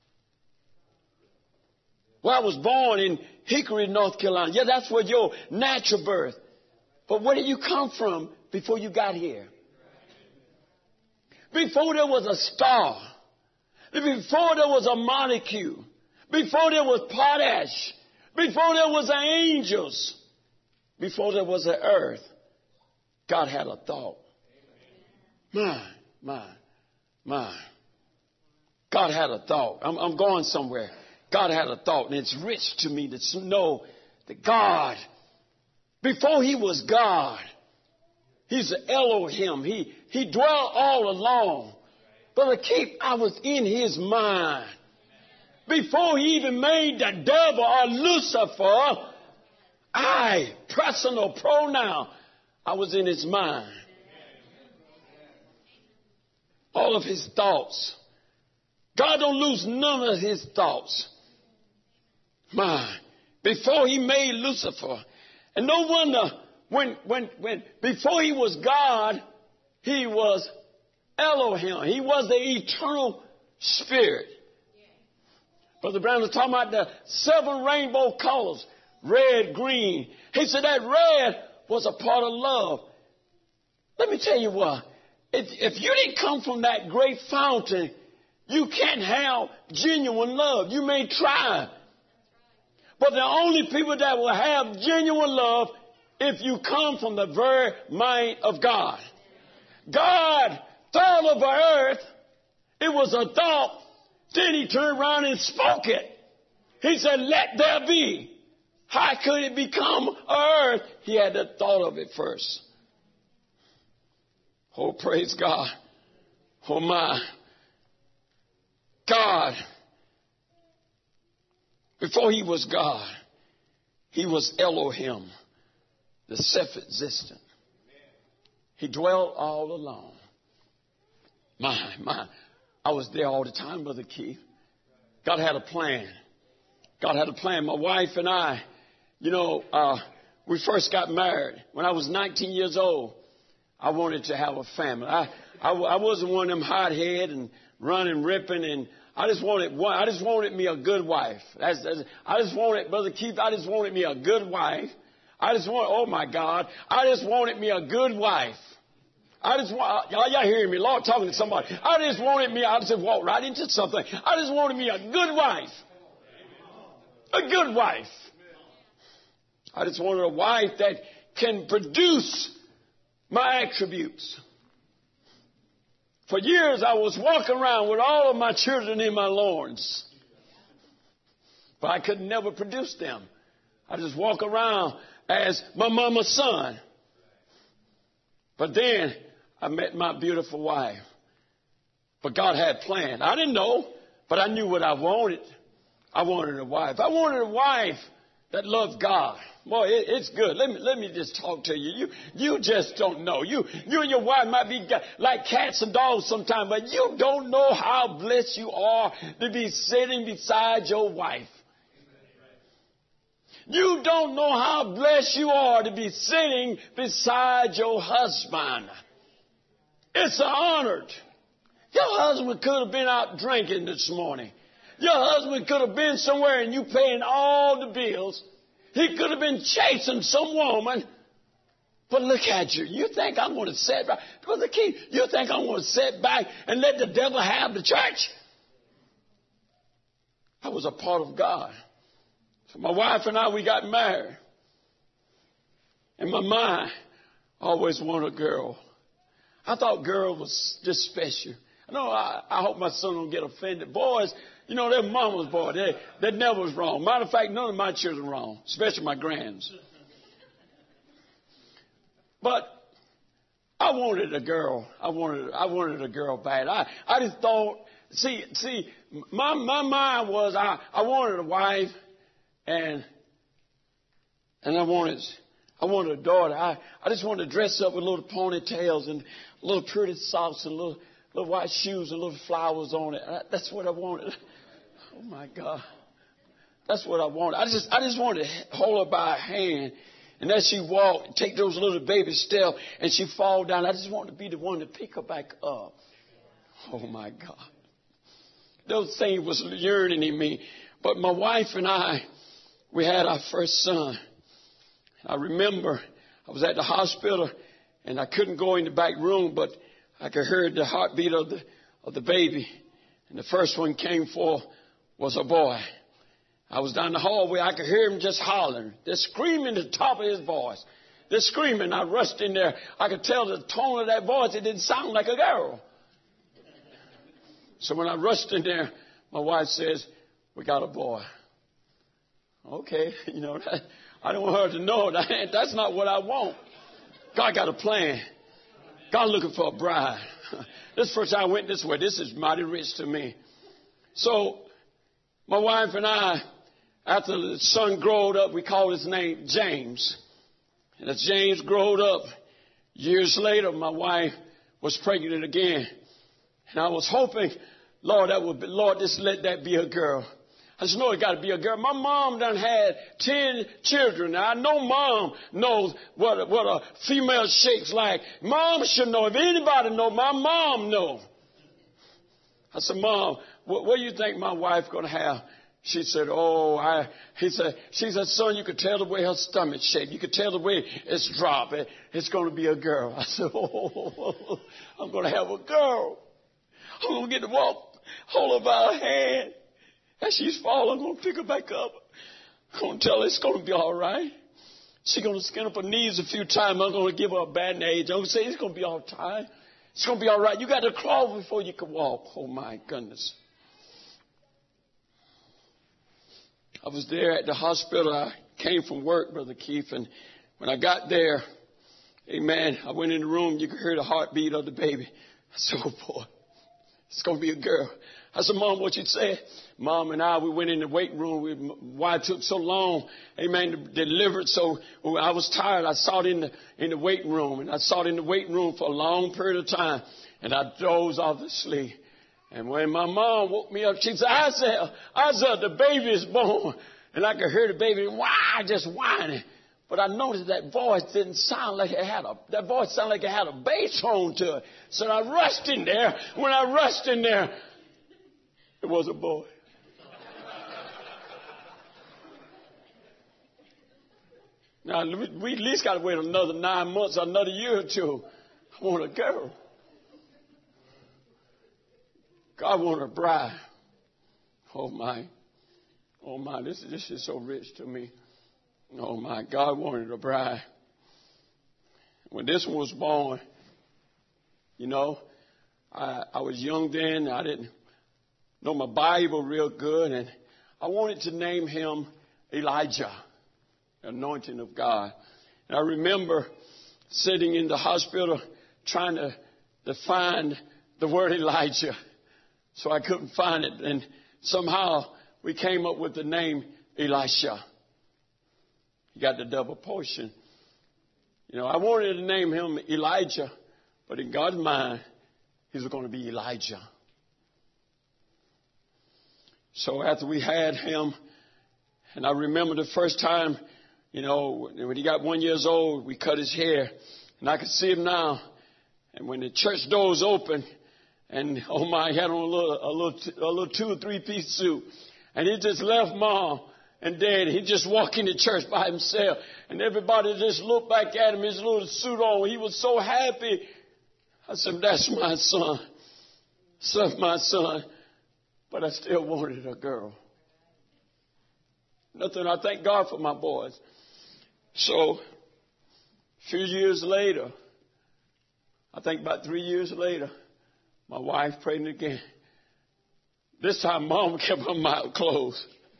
Well, I was born in Hickory, North Carolina. Yeah, that's where your natural birth. But where did you come from before you got here? Before there was a star, Before there was a molecule. Before there was potash. Before there was angels. Before there was the earth. God had a thought. My. God had a thought. I'm going somewhere. God had a thought. And it's rich to me to know that God, before he was God, he's the Elohim. He dwelt all alone. Brother Keith, I was in his mind. Before he even made the devil or Lucifer, personal pronoun, I was in his mind. All of his thoughts. God don't lose none of his thoughts. Before he made Lucifer. And no wonder when before he was God, he was Elohim. He was the eternal spirit. Brother Brown was talking about the 7 rainbow colors. Red, green. He said that red was a part of love. Let me tell you what. If you didn't come from that great fountain, you can't have genuine love. You may try. But the only people that will have genuine love if you come from the very mind of God. God thought of the earth. It was a thought. Then he turned around and spoke it. He said, let there be. How could it become earth? He had the thought of it first. Oh, praise God. Oh, my. God, before he was God, he was Elohim, the self-existent. He dwelt all alone. My. I was there all the time, Brother Keith. God had a plan. God had a plan. My wife and I, we first got married. When I was 19 years old, I wanted to have a family. I wasn't one of them hot-head and running, ripping, and I just wanted me a good wife. Brother Keith, I just wanted me a good wife. Oh my God, I just wanted me a good wife. Y'all hearing me? Lord, talking to somebody. I just walked right into something. I just wanted me a good wife. A good wife. I just wanted a wife that can produce my attributes. For years, I was walking around with all of my children in my loins. But I could never produce them. I just walk around as my mama's son. But then I met my beautiful wife. But God had planned. I didn't know, but I knew what I wanted. I wanted a wife. I wanted a wife that loved God. Boy, it's good. Let me just talk to you. You just don't know. You and your wife might be like cats and dogs sometimes, but you don't know how blessed you are to be sitting beside your wife. You don't know how blessed you are to be sitting beside your husband. It's an honor. Your husband could have been out drinking this morning. Your husband could have been somewhere and you paying all the bills. He could have been chasing some woman. But look at you. You think I'm going to sit back? Brother Keith, you think I'm going to sit back and let the devil have the church? I was a part of God. So my wife and I, we got married. In my mind, I always wanted a girl. I thought girl was just special. I hope my son don't get offended. Boys, they're mama's boy. They never was wrong. Matter of fact, none of my children wrong, especially my grands. But I wanted a girl. I wanted a girl bad. I just thought, my mind was I wanted a wife and I wanted a daughter. I just wanted to dress up with little ponytails and little pretty socks and little white shoes and little flowers on it. That's what I wanted. Oh my God. That's what I wanted. I just wanted to hold her by her hand. And as she walked, take those little baby steps and she fall down. I just wanted to be the one to pick her back up. Oh my God. Those things was yearning in me. But my wife and I, we had our first son. I remember I was at the hospital and I couldn't go in the back room, but I could hear the heartbeat of the baby. And the first one came forth was a boy. I was down the hallway. I could hear him just hollering, just screaming at the top of his voice. Just screaming. I rushed in there. I could tell the tone of that voice. It didn't sound like a girl. So when I rushed in there, my wife says, "We got a boy." Okay, I don't want her to know that. That's not what I want. God got a plan. God looking for a bride. This first time I went this way. This is mighty rich to me. So my wife and I, after the son growed up, we called his name James. And as James growed up, years later, my wife was pregnant again. And I was hoping, Lord, just let that be a girl. I said, no, it got to be a girl. My mom done had 10 children. Now, I know Mom knows what a female shake's like. Mom should know. If anybody know, my mom know. I said, Mom, what do you think my wife going to have? She said, she said, son, you could tell the way her stomach shake. You could tell the way it's dropping. It's going to be a girl. I said, I'm going to have a girl. I'm going to get to walk, hold her by her hand. As she's falling, I'm going to pick her back up. I'm going to tell her it's going to be all right. She's going to skin up her knees a few times. I'm going to give her a bandage. I'm going to say it's going to be all right. It's going to be all right. You got to crawl before you can walk. Oh, my goodness. I was there at the hospital. I came from work, Brother Keith, and when I got there, amen, I went in the room. You could hear the heartbeat of the baby. I said, oh, boy, it's going to be a girl. I said, Mom, what you said? Mom and I, we went in the waiting room. Why it took so long, amen, to deliver it. So I was tired. I saw it in the waiting room, and I saw it in the waiting room for a long period of time, and I dozed off to sleep. And when my mom woke me up, she said, Isaiah, the baby is born. And I could hear the baby just whining. But I noticed that voice didn't sound like it had that voice sounded like it had a bass tone to it. So I rushed in there. When I rushed in there, it was a boy. Now, we at least got to wait another 9 months or another year or two. I want a girl. God wanted a bride. Oh, my. This is so rich to me. Oh, my. God wanted a bride. When this one was born, I was young then. I didn't know my Bible real good. And I wanted to name him Elijah, anointing of God. And I remember sitting in the hospital trying to find the word Elijah. So I couldn't find it. And somehow we came up with the name Elisha. He got the double portion. I wanted to name him Elijah, but in God's mind, he was going to be Elijah. So after we had him, and I remember the first time, when he got 1 year old, we cut his hair, and I could see him now. And when the church doors opened, and he had on a little 2 or 3 piece suit, and he just left Mom and Dad. He just walked into church by himself, and everybody just looked back at him, his little suit on. He was so happy. I said, that's my son. That's my son. But I still wanted a girl. I thank God for my boys. So, a few years later, I think about 3 years later, my wife pregnant again. This time, Mom kept her mouth closed.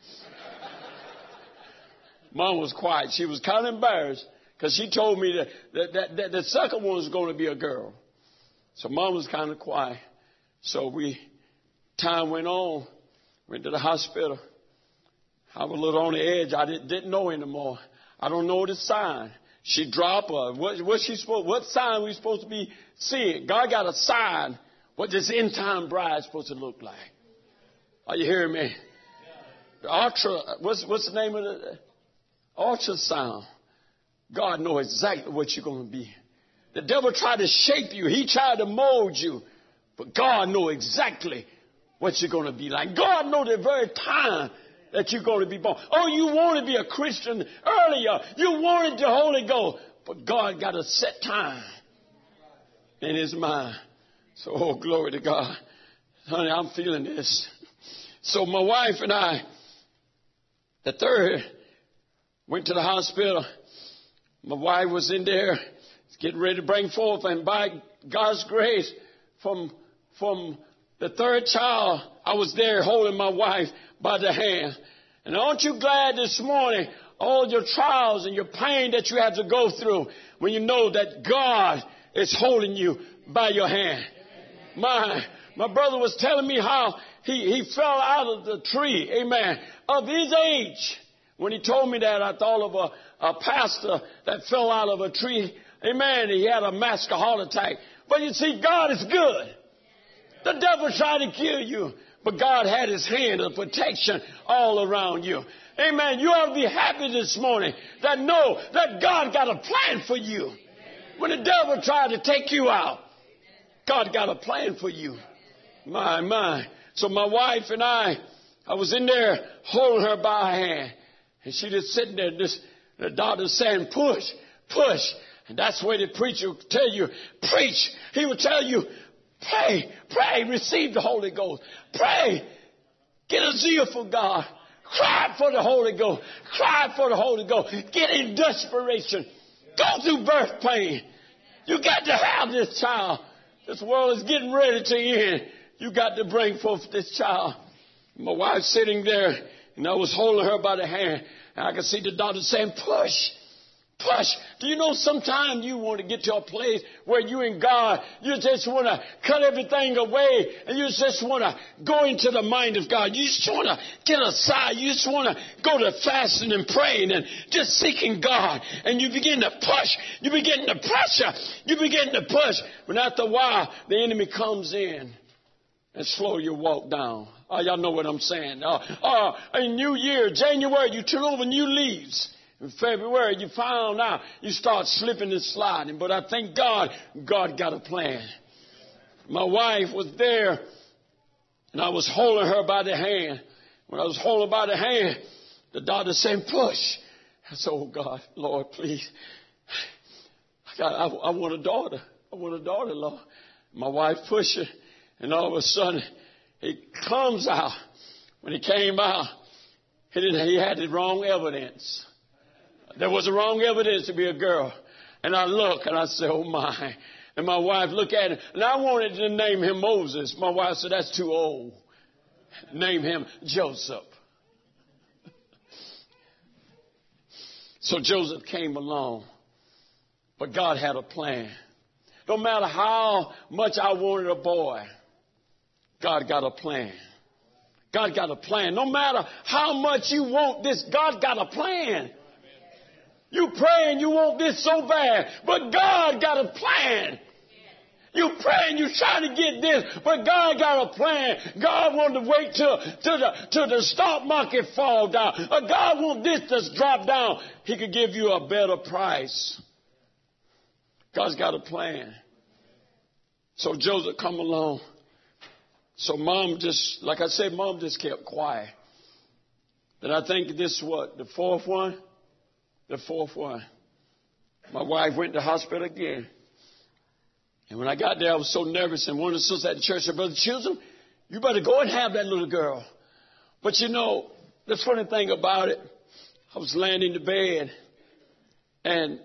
Mom was quiet. She was kind of embarrassed because she told me that the second one was going to be a girl. So Mom was kind of quiet. So time went on, went to the hospital. I was a little on the edge. I didn't know anymore. I don't know the sign. She dropped her. What sign we supposed to be seeing? God got a sign what this end time bride is supposed to look like. Are you hearing me? What's the name of the ultrasound? God knows exactly what you're going to be. The devil tried to shape you. He tried to mold you. But God knows exactly what you're going to be like. God knows the very time that you're going to be born. Oh, you want to be a Christian earlier. You wanted the Holy Ghost. But God got a set time in his mind. So, glory to God. Honey, I'm feeling this. So my wife and I, the third, went to the hospital. My wife was in there getting ready to bring forth, and by God's grace, from the third child, I was there holding my wife by the hand. And aren't you glad this morning, all your trials and your pain that you have to go through, when you know that God is holding you by your hand? My brother was telling me how he fell out of the tree, amen, of his age. When he told me that, I thought of a pastor that fell out of a tree, amen. He had a massive heart attack. But you see, God is good. The devil tried to kill you, but God had his hand of protection all around you. Amen. You ought to be happy this morning that know that God got a plan for you. When the devil tried to take you out, God got a plan for you. My. So my wife and I was in there holding her by her hand. And she just sitting there, the doctor saying, push. And that's where the preacher will tell you, preach. He will tell you, pray, receive the Holy Ghost. Pray, get a zeal for God. Cry for the Holy Ghost. Cry for the Holy Ghost. Get in desperation. Go through birth pain. You got to have this child. This world is getting ready to end. You got to bring forth this child. My wife sitting there, and I was holding her by the hand, and I could see the doctor saying, push. Do you know sometimes you want to get to a place where you and God, you just want to cut everything away, and you just want to go into the mind of God. You just want to get aside. You just want to go to fasting and praying and just seeking God. And you begin to push. You begin to pressure. You begin to push. But after a while, the enemy comes in and slow your walk down. Oh, y'all know what I'm saying. In New Year, January, you turn over new leaves. In February, you found out you start slipping and sliding. But I thank God got a plan. My wife was there, and I was holding her by the hand. When I was holding her by the hand, the doctor said, push. I said, oh, God, Lord, please. I want a daughter. I want a daughter, Lord. My wife pushed her, and all of a sudden, it comes out. When it came out, he had the wrong evidence. There was the wrong evidence to be a girl. And I look and I said, oh my. And my wife looked at it. And I wanted to name him Moses. My wife said, that's too old. Name him Joseph. So Joseph came along. But God had a plan. No matter how much I wanted a boy, God got a plan. God got a plan. No matter how much you want this, God got a plan. You pray and you want this so bad, but God got a plan. You pray and you trying to get this, but God got a plan. God wanted to wait till the stock market fall down. God want this to drop down. He could give you a better price. God's got a plan. So Joseph come along. So mom just, like I said, mom just kept quiet. Then I think this what, the fourth one? The fourth one. My wife went to the hospital again. And when I got there, I was so nervous. And one of the sisters at the church said, Brother Chisholm, you better go and have that little girl. But you know, the funny thing about it, I was laying in the bed. And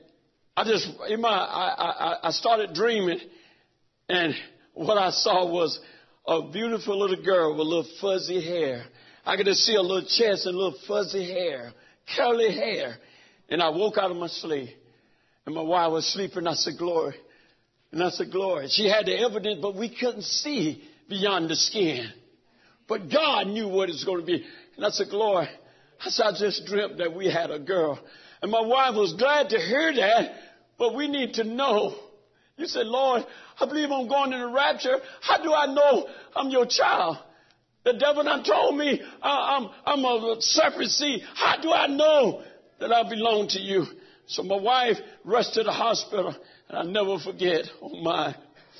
I started dreaming. And what I saw was a beautiful little girl with a little fuzzy hair. I could just see a little chest and a little fuzzy hair, curly hair. And I woke out of my sleep. And my wife was sleeping. I said, Glory. And I said, Glory. She had the evidence, but we couldn't see beyond the skin. But God knew what it was going to be. And I said, Glory. I said, I just dreamt that we had a girl. And my wife was glad to hear that, but we need to know. You said, Lord, I believe I'm going to the rapture. How do I know I'm your child? The devil done told me I'm a serpent seed. How do I know that I belong to you? So my wife rushed to the hospital, and I'll never forget. Oh my.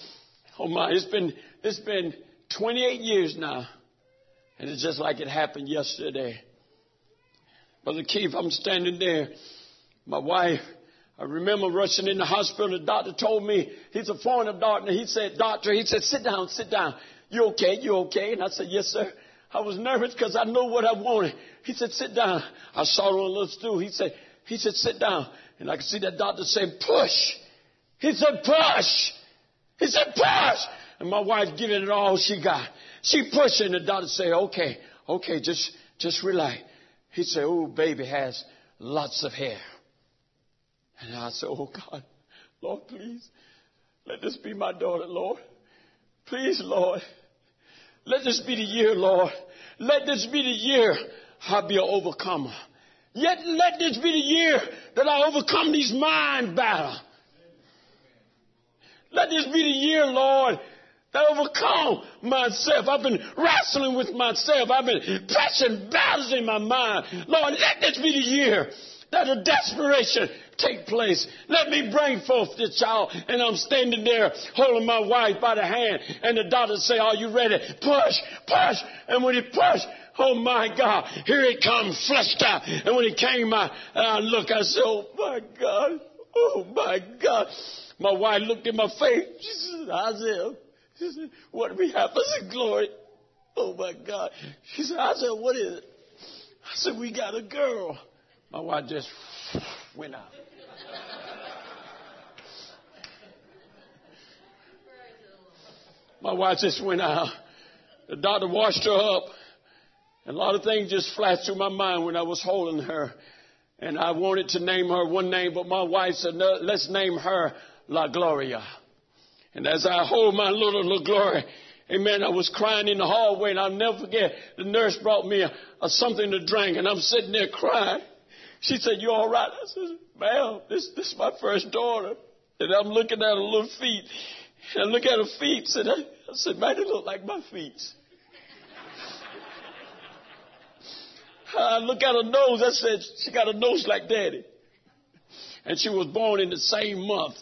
It's been 28 years now, and it's just like it happened yesterday. Brother Keith, I'm standing there. My wife, I remember rushing in the hospital. The doctor told me, he's a foreigner doctor. He said, Doctor, sit down. You okay? You okay? And I said, yes, sir. I was nervous because I know what I wanted. He said, sit down. I saw it on a little stool. He said, sit down. And I could see that doctor saying, push. He said, push. He said, push. And my wife giving it all she got. She pushed, and the doctor said, okay, just relax. He said, oh, baby has lots of hair. And I said, oh, God, Lord, please, let this be my daughter, Lord. Please, Lord, let this be the year, Lord. Let this be the year I'll be an overcomer. Yet let this be the year that I overcome these mind battles. Let this be the year, Lord, that I overcome myself. I've been wrestling with myself. I've been pressing battles in my mind. Lord, let this be the year that a desperation take place. Let me bring forth this child. And I'm standing there holding my wife by the hand. And the doctor say, are you ready? Push, push. And when he pushed, oh my God, here it comes, fleshed out. And when it came out, I look, I said, oh my God, oh my God. My wife looked in my face. She said, Isaiah, she said, what do we have? I said, glory. Oh my God. She said, Isaiah, what is it? I said, we got a girl. My wife just went out. My wife just went out. The doctor washed her up. And a lot of things just flashed through my mind when I was holding her. And I wanted to name her one name, but my wife said, no, let's name her La Gloria. And as I hold my little La Gloria, amen, I was crying in the hallway, and I'll never forget, the nurse brought me something to drink, and I'm sitting there crying. She said, you all right? I said, ma'am, this is my first daughter. And I'm looking at her little feet. And I look at her feet, and I said, man, they look like my feet. I look at her nose. I said, she got a nose like daddy. And she was born in the same month.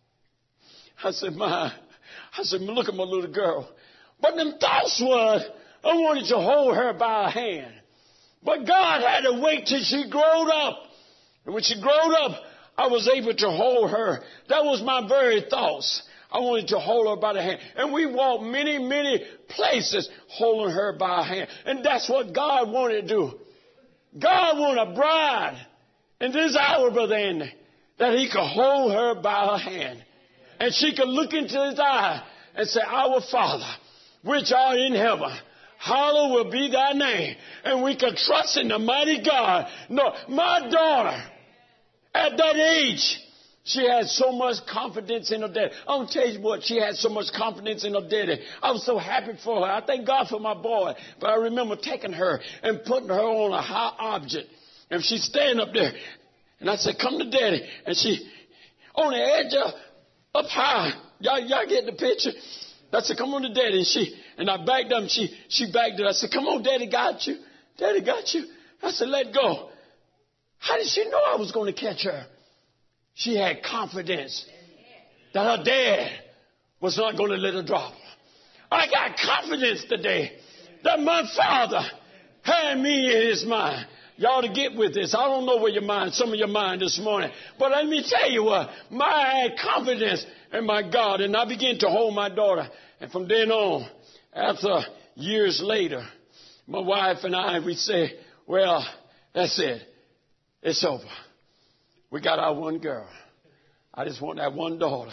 I said, look at my little girl. But them thoughts was, I wanted to hold her by her hand. But God had to wait till she growed up. And when she growed up, I was able to hold her. That was my very thoughts. I wanted to hold her by the hand. And we walked many, many places holding her by her hand. And that's what God wanted to do. God wanted a bride in this hour, Brother Andy, that he could hold her by her hand. And she could look into his eye and say, our Father, which art in heaven, hallowed will be thy name. And we could trust in the mighty God. No, my daughter, at that age, she had so much confidence in her daddy. I'm going to tell you what, she had so much confidence in her daddy. I was so happy for her. I thank God for my boy. But I remember taking her and putting her on a high object. And she's standing up there. And I said, come to daddy. And she, on the edge up high. Y'all get the picture? I said, come on to daddy. And I backed up. And she backed it. I said, come on, daddy got you. Daddy got you. I said, let go. How did she know I was going to catch her? She had confidence that her dad was not going to let her drop her. I got confidence today that my Father had me in his mind. Y'all to get with this. I don't know where your mind, some of your mind this morning. But let me tell you what, I had confidence in my God. And I began to hold my daughter. And from then on, after years later, my wife and I, we said, well, that's it. It's over. We got our one girl. I just want that one daughter.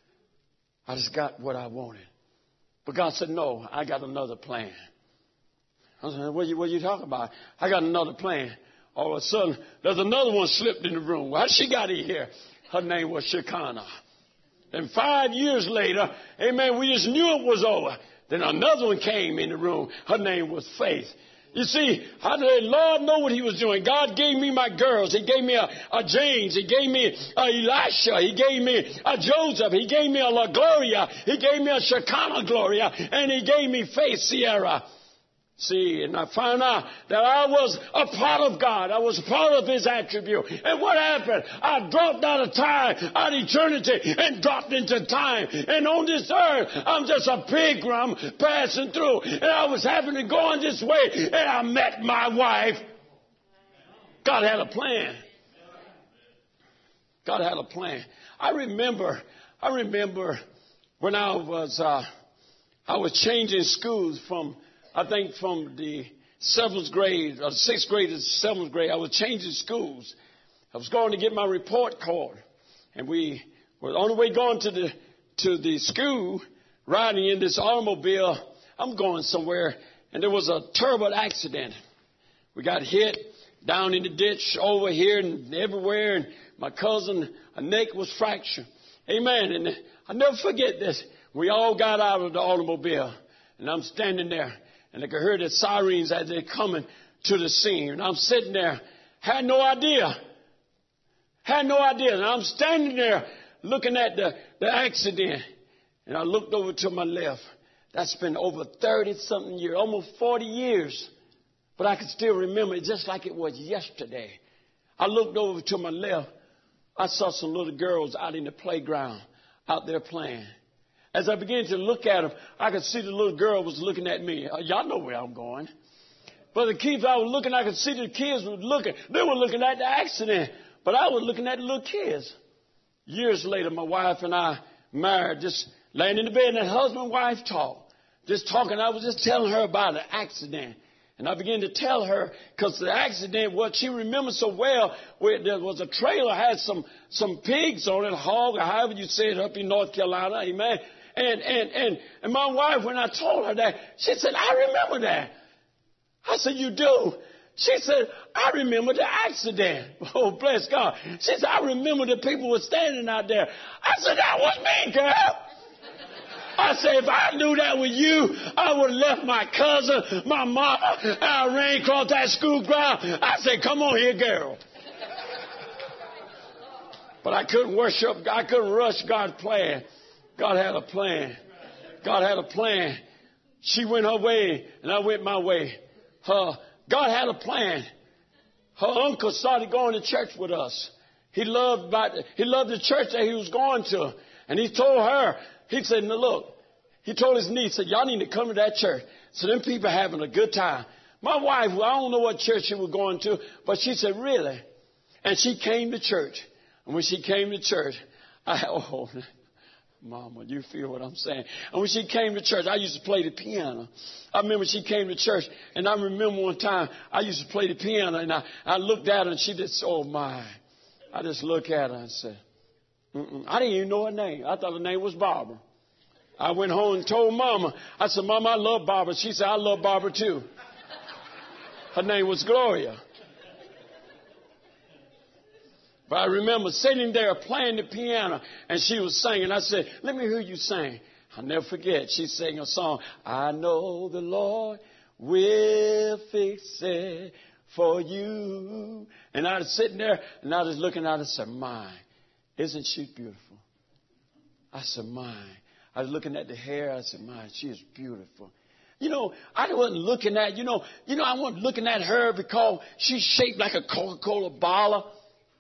I just got what I wanted. But God said, no, I got another plan. I said, what are you talking about? I got another plan. All of a sudden, there's another one slipped in the room. How she got in here? Her name was Shekinah. And 5 years later, amen, we just knew it was over. Then another one came in the room. Her name was Faith. You see, the Lord know what he was doing. God gave me my girls. He gave me a James. He gave me a Elisha. He gave me a Joseph. He gave me a La Gloria. He gave me a Shekinah Gloria. And he gave me Faith Sierra. See, and I found out that I was a part of God. I was a part of his attribute. And what happened? I dropped out of time, out of eternity, and dropped into time. And on this earth, I'm just a pilgrim passing through. And I was having to go on this way, and I met my wife. God had a plan. God had a plan. I remember when I I was changing schools from the 7th grade, or 6th grade to 7th grade. I was changing schools. I was going to get my report card. And we were on the way going to the school, riding in this automobile. I'm going somewhere, and there was a terrible accident. We got hit down in the ditch over here and everywhere, and my cousin, her neck was fractured. Amen. And I'll never forget this. We all got out of the automobile, and I'm standing there, and I could hear the sirens as they're coming to the scene. And I'm sitting there, had no idea. And I'm standing there looking at the accident, and I looked over to my left. That's been over 30-something years, almost 40 years. But I can still remember it just like it was yesterday. I looked over to my left. I saw some little girls out in the playground, out there playing. As I began to look at them, I could see the little girl was looking at me. Y'all know where I'm going. Brother Keith, I was looking, I could see the kids were looking. They were looking at the accident, but I was looking at the little kids. Years later, my wife and I married, just laying in the bed, and that husband and wife talk. Just talking, I was just telling her about the accident. And I began to tell her, because the accident, what she remembers so well, where there was a trailer, had some pigs on it, a hog, or however you say it, up in North Carolina, amen. And my wife, when I told her that, she said, I remember that. I said, you do? She said, I remember the accident. Oh, bless God. She said, I remember the people were standing out there. I said, that was me, girl. I said, if I knew that was you, I would have left my cousin, my mama, and I ran across that school ground. I said, come on here, girl. But I couldn't rush God's plan. God had a plan. God had a plan. She went her way, and I went my way. God had a plan. Her uncle started going to church with us. He loved the church that he was going to. And he told her, he said, now look, he told his niece, said, y'all need to come to that church. So them people are having a good time. My wife, well, I don't know what church she was going to, but she said, really? And she came to church. And when she came to church, Mama, you feel what I'm saying? And when she came to church, I used to play the piano. I remember she came to church, and I remember one time I used to play the piano, and I looked at her, and she just, oh, my. I just looked at her and said, I didn't even know her name. I thought her name was Barbara. I went home and told Mama. I said, Mama, I love Barbara. She said, I love Barbara, too. Her name was Gloria. But I remember sitting there playing the piano, and she was singing. I said, let me hear you sing. I'll never forget. She sang a song, I know the Lord will fix it for you. And I was sitting there, and I was looking at her and said, my, isn't she beautiful? I said, my. I was looking at the hair. I said, my, she is beautiful. You know, I wasn't looking at, I wasn't looking at her because she's shaped like a Coca-Cola bottle.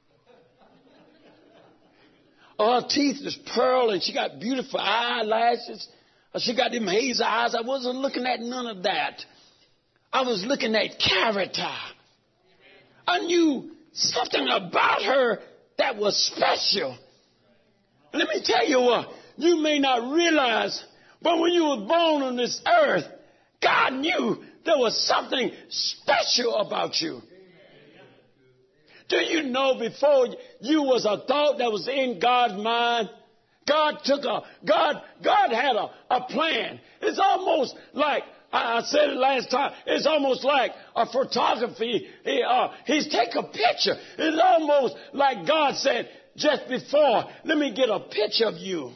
Her teeth is pearl, and she got beautiful eyelashes. She got them hazel eyes. I wasn't looking at none of that. I was looking at character. I knew something about her that was special. Let me tell you what. You may not realize, but when you were born on this earth, God knew there was something special about you. Do you know before you was a thought that was in God's mind? God had a plan. It's almost like, I said it last time, it's almost like a photography. He's take a picture. It's almost like God said just before, let me get a picture of you.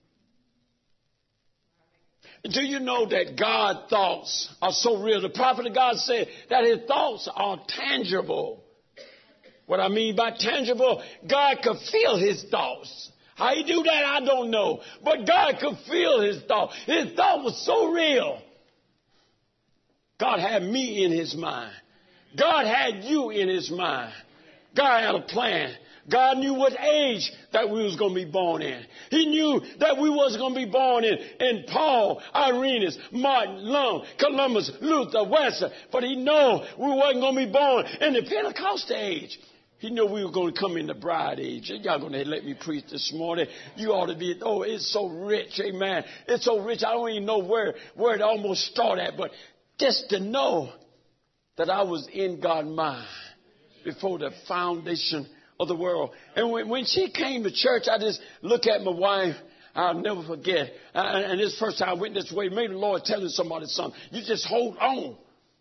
Do you know that God's thoughts are so real? The prophet of God said that his thoughts are tangible. What I mean by tangible, God could feel his thoughts. How he do that, I don't know. But God could feel his thought. His thought was so real. God had me in his mind. God had you in his mind. God had a plan. God knew what age that we was going to be born in. He knew that we was going to be born in Paul, Irenaeus, Martin, Luther, Columbus, Luther, Wesley. But he knew we wasn't going to be born in the Pentecostal age. He knew we were going to come in the bride age. Y'all going to let me preach this morning. You ought to be, oh, it's so rich. Amen. It's so rich. I don't even know where it almost started at. But just to know that I was in God's mind before the foundation of the world. And when she came to church, I just look at my wife. I'll never forget. And this first time I went this way, maybe the Lord telling somebody something. You just hold on.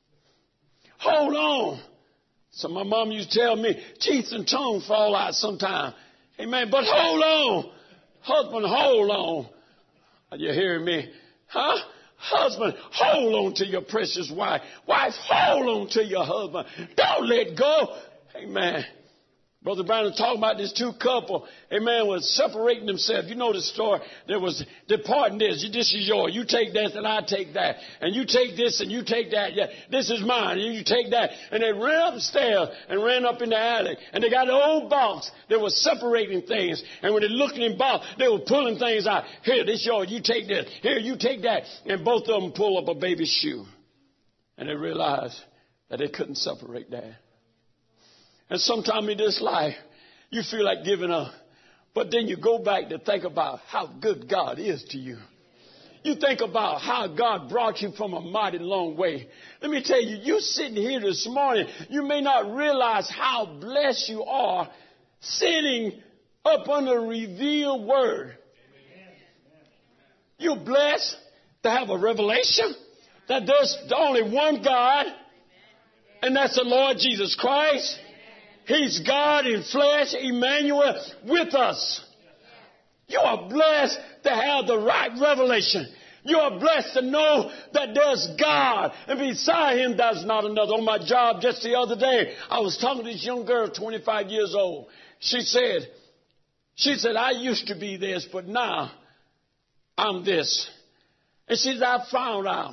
Hold on. So my mom used to tell me, teeth and tongue fall out sometime. Amen. But hold on. Husband, hold on. Are you hearing me? Huh? Husband, hold on to your precious wife. Wife, hold on to your husband. Don't let go. Amen. Brother Brown was talking about this two couple, amen, was separating themselves. You know the story. There was departing this. This is yours. You take that and I take that. And you take this and you take that. Yeah, this is mine. And you take that. And they ran upstairs and ran up in the attic. And they got an old box that was separating things. And when they looked in the box, they were pulling things out. Here, this is yours. You take this. Here, you take that. And both of them pull up a baby's shoe. And they realized that they couldn't separate that. And sometime in this life, you feel like giving up. But then you go back to think about how good God is to you. You think about how God brought you from a mighty long way. Let me tell you, you sitting here this morning, you may not realize how blessed you are sitting up under a revealed word. You're blessed to have a revelation that there's only one God, and that's the Lord Jesus Christ. He's God in flesh, Emmanuel, with us. You are blessed to have the right revelation. You are blessed to know that there's God, and beside him there's not another. On my job just the other day, I was talking to this young girl, 25 years old. She said, I used to be this, but now I'm this. And she said, I found out.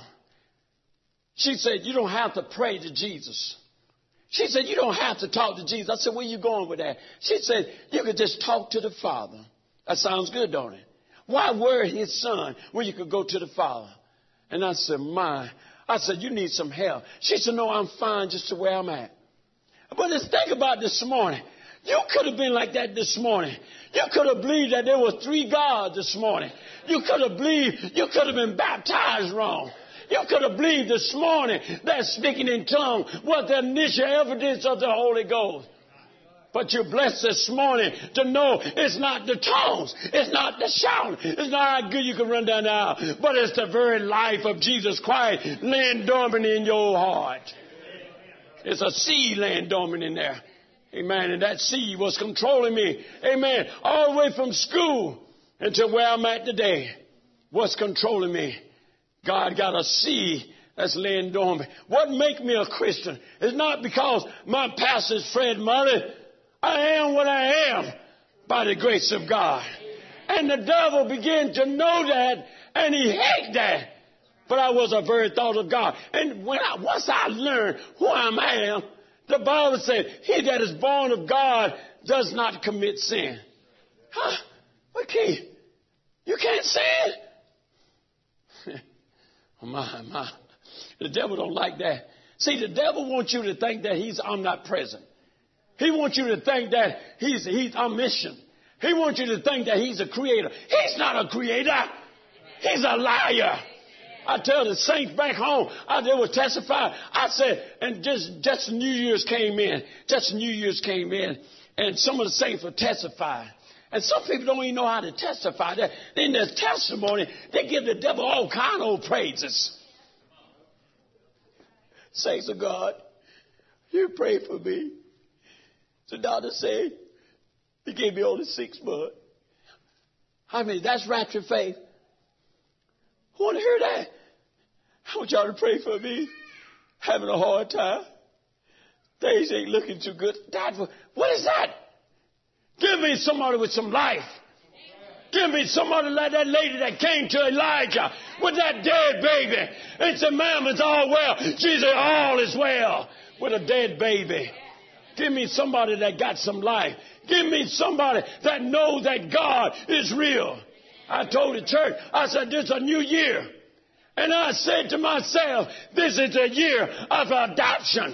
She said, you don't have to pray to Jesus. She said, you don't have to talk to Jesus. I said, where are you going with that? She said, you could just talk to the Father. That sounds good, don't it? Why worry his son when you could go to the Father? And I said, I said, you need some help. She said, no, I'm fine just the way I'm at. But let's think about this morning. You could have been like that this morning. You could have believed that there were three gods this morning. You could have believed you could have been baptized wrong. You could have believed this morning that speaking in tongues was the initial evidence of the Holy Ghost. But you're blessed this morning to know it's not the tongues. It's not the shouting. It's not how good you can run down the aisle. But it's the very life of Jesus Christ laying dormant in your heart. It's a seed laying dormant in there. Amen. And that seed was controlling me. Amen. All the way from school until where I'm at today. What's controlling me? God got a seed that's laying dormant. What makes me a Christian is not because my pastor's Fred Murray. I am what I am by the grace of God. And the devil began to know that, and he hated that. But I was a very thought of God. And once I learned who I am, the Bible said, he that is born of God does not commit sin. Huh? What key? You can't sin? My. The devil don't like that. See, the devil wants you to think that he's omnipresent. He wants you to think that he's omniscient. He wants you to think that he's a creator. He's not a creator. He's a liar. I tell the saints back home, they were testifying. I said, and just New Year's came in. Just New Year's came in, and some of the saints were testifying. And some people don't even know how to testify. In their testimony, they give the devil all kind of praises. Saints of God, you pray for me. The doctor said he gave me only 6 months. I mean, that's rapture faith. I want to hear that. I want y'all to pray for me. Having a hard time. Things ain't looking too good. Dad, what is that? Give me somebody with some life. Give me somebody like that lady that came to Elijah with that dead baby. And said, ma'am, it's all well. She said, all is well with a dead baby. Give me somebody that got some life. Give me somebody that knows that God is real. I told the church, I said, this is a new year. And I said to myself, this is a year of adoption.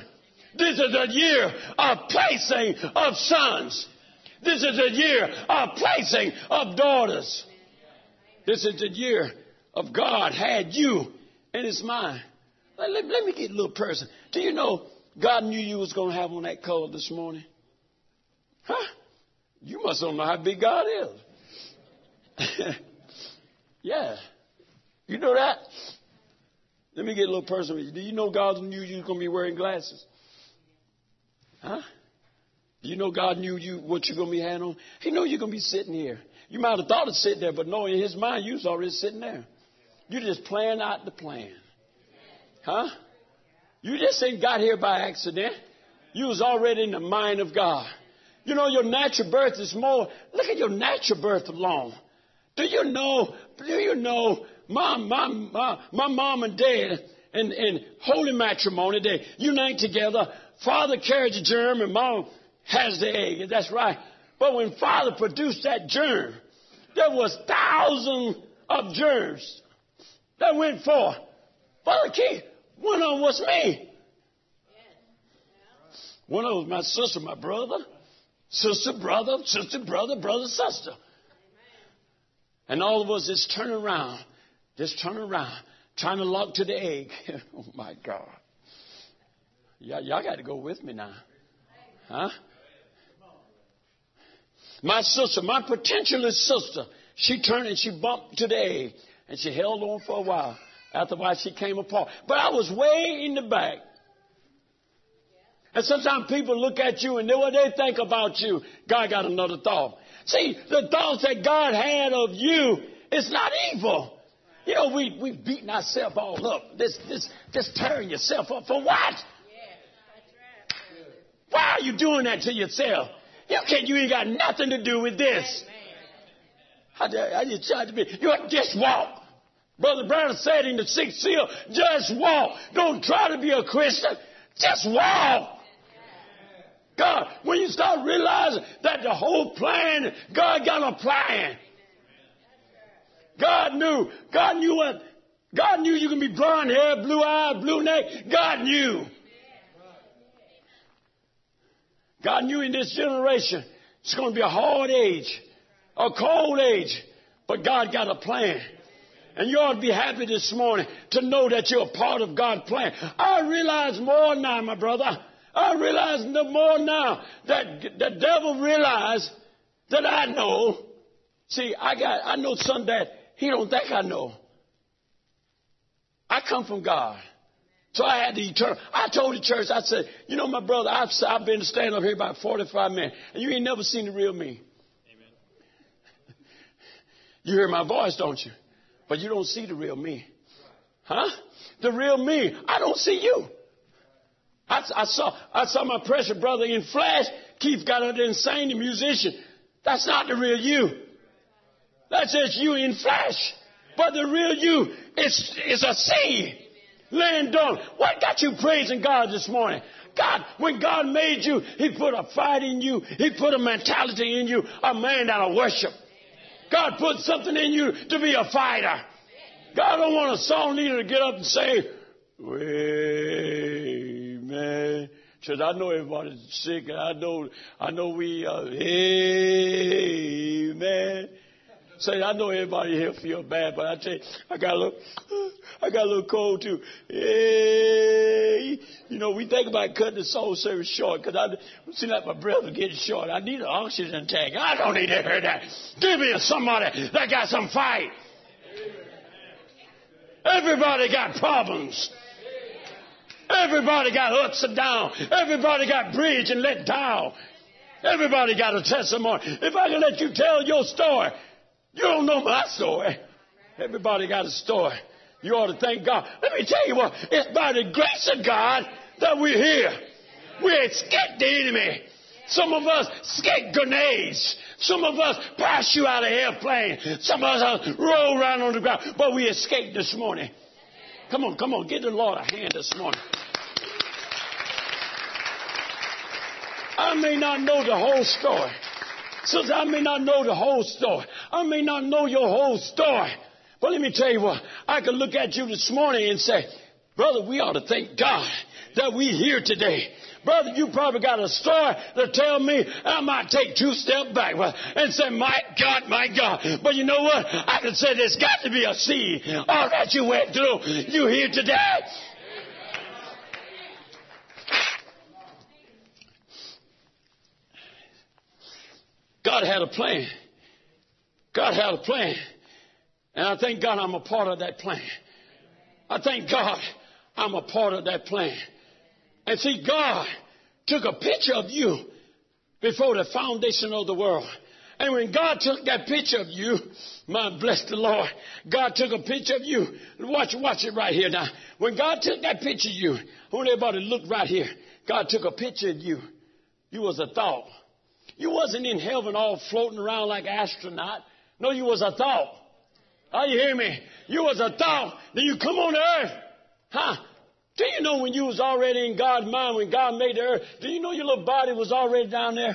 This is a year of placing of sons. This is a year of placing of daughters. This is the year of God had you in his mind. Let me get a little person. Do you know God knew you was going to have on that color this morning? Huh? You must don't know how big God is. Yeah. You know that? Let me get a little personal with you. Do you know God knew you were going to be wearing glasses? Huh? Do you know God knew you what you're going to be having on? He knew you're going to be sitting here. You might have thought of sitting there, but no, in his mind, you was already sitting there. You just planned out the plan. Huh? You just ain't got here by accident. You was already in the mind of God. You know, your natural birth is more. Look at your natural birth alone. Do you know my mom and dad in holy matrimony, they unite together. Father carries the germ and mom has the egg. That's right. But when Father produced that germ, there was thousands of germs that went forth. Father Keith, one of them was me. One of them was my sister, my brother. Sister, brother, brother, sister. And all of us just turn around, trying to lock to the egg. Oh, my God. Y'all got to go with me now. Huh? My sister, my potentialist sister, she turned and she bumped to the egg. And she held on for a while. Afterwards, she came apart. But I was way in the back. And sometimes people look at you and what they think about you, God got another thought. See, the thoughts that God had of you, it's not evil. You know, we've beaten ourselves all up. Just tearing yourself up. For what? Why are you doing that to yourself? You ain't got nothing to do with this. I just tried to be. You just walk. Brother Brown said in the 6th seal, just walk. Don't try to be a Christian. Just walk. God, when you start realizing that the whole plan, God got a plan. God knew you can be blonde hair, blue eyes, blue neck. God knew. God knew in this generation it's going to be a hard age, a cold age, but God got a plan. And you ought to be happy this morning to know that you're a part of God's plan. I realize more now, my brother. I realize more now that the devil realized that I know. See, I know something that he don't think I know. I come from God. So I had the eternal. I told the church, I said, you know, my brother, I've been standing up here about 45 minutes, and you ain't never seen the real me. Amen. You hear my voice, don't you? But you don't see the real me. Huh? The real me. I don't see you. I saw my precious brother in flesh. Keith got out there and sang, the musician. That's not the real you. That's just you in flesh. But the real you is a seed. Laying down. What got you praising God this morning? God, when God made you, he put a fight in you. He put a mentality in you, a man that'll worship. God put something in you to be a fighter. God don't want a song leader to get up and say, amen. Church, I know everybody's sick, and I know we, amen. Say, I know everybody here feel bad, but I tell you, I got a little cold too. Hey, you know, we think about cutting the soul service short because I see like my breath is getting short. I need an oxygen tank. I don't need to hear that. Give me somebody that got some fight. Everybody got problems. Everybody got ups and downs. Everybody got bridge and let down. Everybody got a testimony. If I can let you tell your story, you don't know my story. Everybody got a story. You ought to thank God. Let me tell you what. It's by the grace of God that we're here. We escaped the enemy. Some of us escaped grenades. Some of us parachute out of airplane. Some of us roll around on the ground. But we escaped this morning. Come on. Give the Lord a hand this morning. I may not know the whole story. Sister, I may not know the whole story. I may not know your whole story. But let me tell you what. I can look at you this morning and say, brother, we ought to thank God that we're here today. Brother, you probably got a story to tell me. I might take 2 steps back and say, my God, my God. But you know what? I can say there's got to be a seed. All that you went through, you here today. God had a plan. God had a plan. And I thank God I'm a part of that plan. I thank God I'm a part of that plan. And see, God took a picture of you before the foundation of the world. And when God took that picture of you, bless the Lord, God took a picture of you. Watch it right here now. When God took that picture of you, I want everybody to look right here. God took a picture of you. You was a thought. You wasn't in heaven all floating around like an astronaut. No, you was a thought. Are you hear me? You was a thought. Then you come on the earth. Huh? Do you know when you was already in God's mind, when God made the earth, do you know your little body was already down there?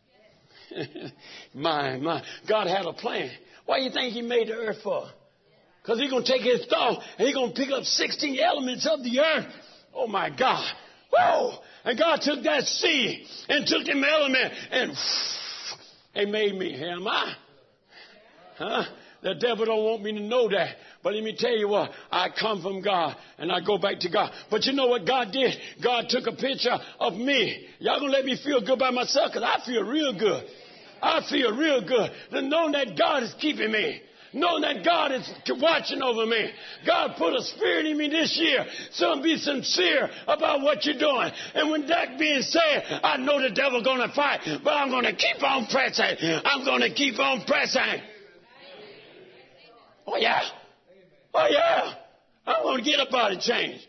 my. God had a plan. Why do you think he made the earth for? Because he's going to take his thought and he's going to pick up 16 elements of the earth. Oh, my God. Whoa! And God took that seed and took them element and made me. Am I? Huh? The devil don't want me to know that. But let me tell you what. I come from God and I go back to God. But you know what God did? God took a picture of me. Y'all going to let me feel good by myself? Because I feel real good. I feel real good. To know that God is keeping me. Knowing that God is watching over me. God put a spirit in me this year. So be sincere about what you're doing. And when that being said, I know the devil's going to fight. But I'm going to keep on pressing. I'm going to keep on pressing. Oh, yeah. Oh, yeah. I'm going to get a body change.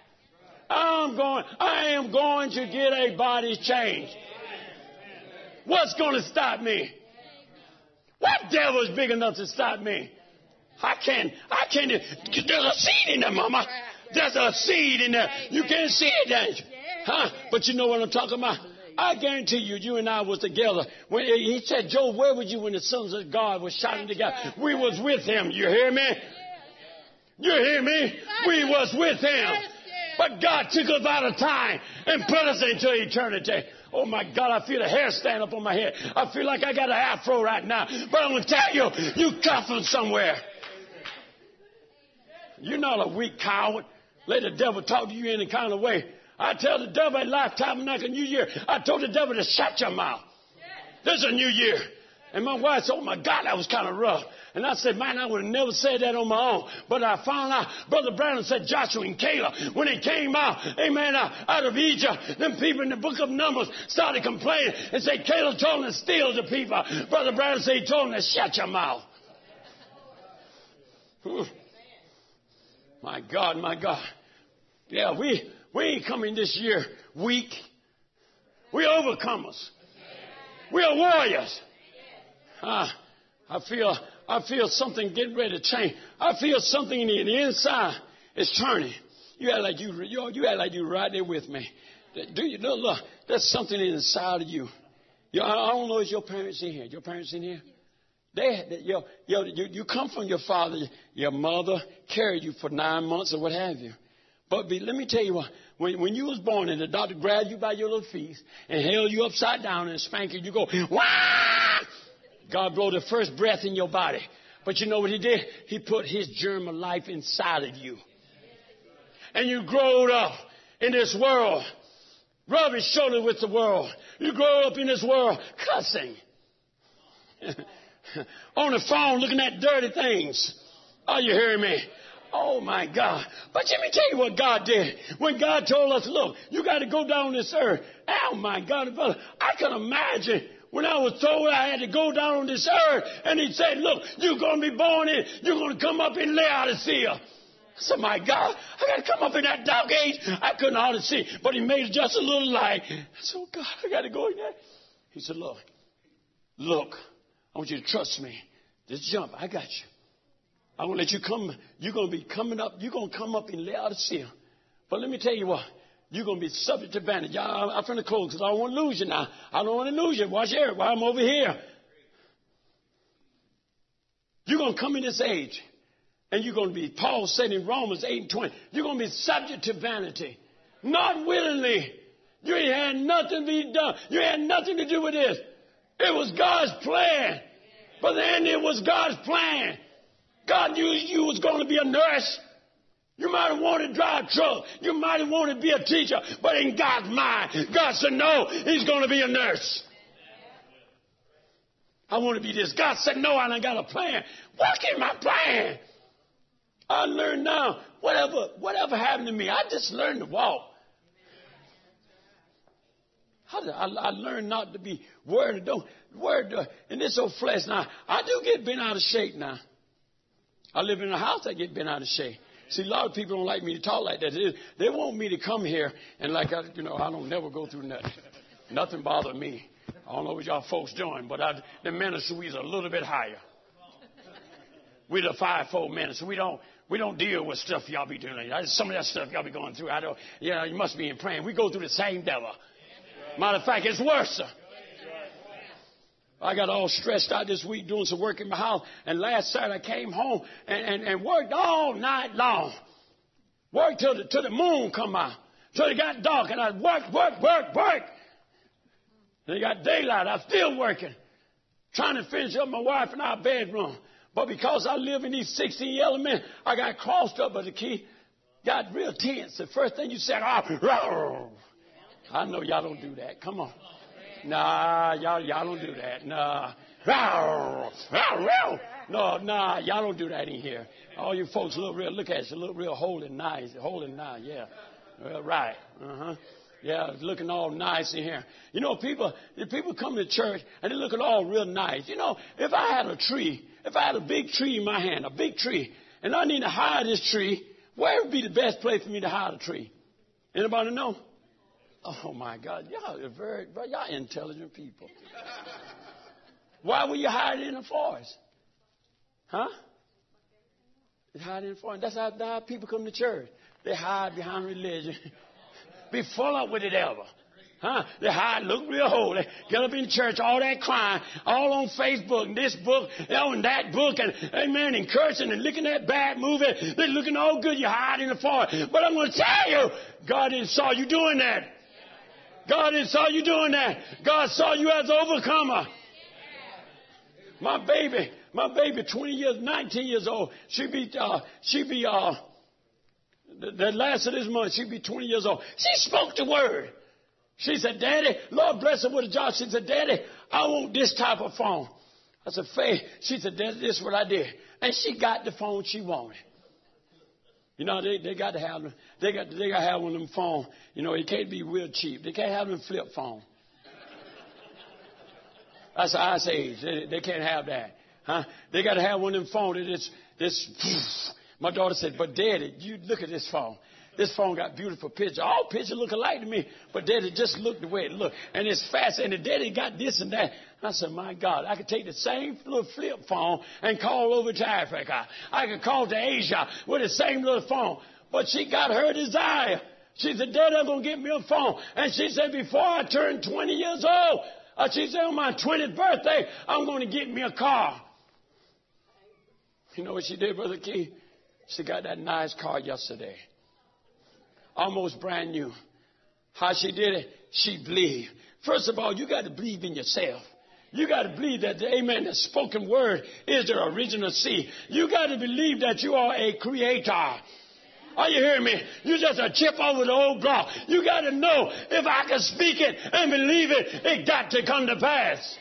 I am going to get a body change. What's going to stop me? What devil is big enough to stop me? I can't. There's a seed in there, Mama. There's a seed in there. You can't see it, don't you? Huh? But you know what I'm talking about? I guarantee you, you and I was together. When he said, Job, where were you when the sons of God were shouting together? We was with him. You hear me? You hear me? We was with him. But God took us out of time and put us into eternity. Oh, my God, I feel the hair stand up on my head. I feel like I got an afro right now. But I'm going to tell you, you come from somewhere. You're not a weak coward. Let the devil talk to you any kind of way. I tell the devil at Life Tabernacle New Year, I told the devil to shut your mouth. There's a new year. And my wife said, oh, my God, that was kind of rough. And I said, man, I would have never said that on my own. But I found out, Brother Brown said Joshua and Caleb, when they came out, amen, out of Egypt, them people in the book of Numbers started complaining and said, Caleb told them to steal the people. Brother Brown said he told them to shut your mouth. My God, my God. Yeah, we ain't coming this year weak. We're overcomers. We are warriors. I feel something getting ready to change. I feel something in the inside is turning. You act like you right there with me. Do you look? There's something inside of you. I don't know if your parents in here. Your parents in here? You come from your father. Your mother carried you for 9 months or what have you. But let me tell you what. When you was born and the doctor grabbed you by your little feet and held you upside down and spanked you, you go, wah! God blew the first breath in your body. But you know what he did? He put his germ of life inside of you. And you growed up in this world, rubbing shoulders with the world. You grow up in this world cussing. On the phone looking at dirty things. Are you hearing me? Oh, my God. But let me tell you what God did. When God told us, look, you got to go down this earth. Oh, my God, brother, I can imagine when I was told I had to go down on this earth, and he said, look, you're going to be born in, you're going to come up in Laodicea. I said, my God, I got to come up in that dark age. I couldn't hardly see, but he made just a little light. I said, oh, God, I got to go in there. He said, look, I want you to trust me. Just jump. I got you. I'm going to let you come. You're going to be coming up. You're going to come up in Laodicea. But let me tell you what. You're going to be subject to vanity. I'm finna close because I don't want to lose you now. I don't want to lose you. Watch here while I'm over here. You're going to come in this age. And you're going to be, Paul said in Romans 8:20, you're going to be subject to vanity. Not willingly. You ain't had nothing to be done. You had nothing to do with this. It was God's plan. Brother Andy, it was God's plan. God knew you was going to be a nurse. You might have wanted to drive a truck. You might have wanted to be a teacher. But in God's mind, God said, no, he's going to be a nurse. I want to be this. God said, no, I done got a plan. Walk in my plan. I learned now, whatever happened to me, I just learned to walk. I learned not to be worried. In this old flesh now, I do get bent out of shape now. I live in a house, I get bent out of shape. See, a lot of people don't like me to talk like that. They want me to come here and I don't never go through nothing. Nothing bothers me. I don't know what y'all folks doing, but the ministry, we's a little bit higher. We're the fivefold ministry. We don't deal with stuff y'all be doing. Some of that stuff y'all be going through. You must be in praying. We go through the same devil. Matter of fact, it's worse. I got all stressed out this week doing some work in my house. And last Saturday I came home and worked all night long. Worked till the moon come out. Till it got dark. And I worked. Then it got daylight. I'm still working. Trying to finish up my wife in our bedroom. But because I live in these 16 elements, I got crossed up by the key. Got real tense. The first thing you said, I know y'all don't do that. Come on. Nah, y'all don't do that. Nah. No, y'all don't do that in here. All you folks look at you, look real holy nice, yeah. Well, right. Yeah, looking all nice in here. You know, people come to church and they looking all real nice. You know, if I had a big tree in my hand, a big tree, and I need to hide this tree, where would be the best place for me to hide a tree? Anybody know? Oh, my God. Y'all intelligent people. Why would you hide it in the forest? Huh? They hide in the forest. That's how people come to church. They hide behind religion. Be full up with it ever. Huh? They hide, look real holy, get up in church, all that crying, all on Facebook and this book, and that book, and amen, and cursing and looking at bad movie. They're looking all good. You hide in the forest. But I'm going to tell you, God didn't saw you doing that. God didn't saw you doing that. God saw you as an overcomer. My baby, 19 years old, the last of this month, she'll be 20 years old. She spoke the word. She said, Daddy, Lord bless her with a job. She said, Daddy, I want this type of phone. I said, Faith. She said, Daddy, this is what I did. And she got the phone she wanted. You know, they got to have them. They got to have one of them phones. You know, it can't be real cheap. They can't have them flip phone. That's the ice age. They can't have that. Huh? They got to have one of them phones. My daughter said, but Daddy, you look at this phone. This phone got beautiful pictures. All pictures look alike to me. But Daddy, just look the way it look. And it's fast. And the Daddy got this and that. I said, my God, I could take the same little flip phone and call over to Africa. I could call to Asia with the same little phone. But she got her desire. She said, Daddy, I'm going to get me a phone. And she said, before I turn 20 years old, she said, on my 20th birthday, I'm going to get me a car. You know what she did, Brother Key? She got that nice car yesterday. Almost brand new. How she did it? She believed. First of all, you got to believe in yourself. You got to believe that the spoken word is the original seed. You got to believe that you are a creator. Are you hearing me? You're just a chip over the old block. You got to know if I can speak it and believe it, it got to come to pass.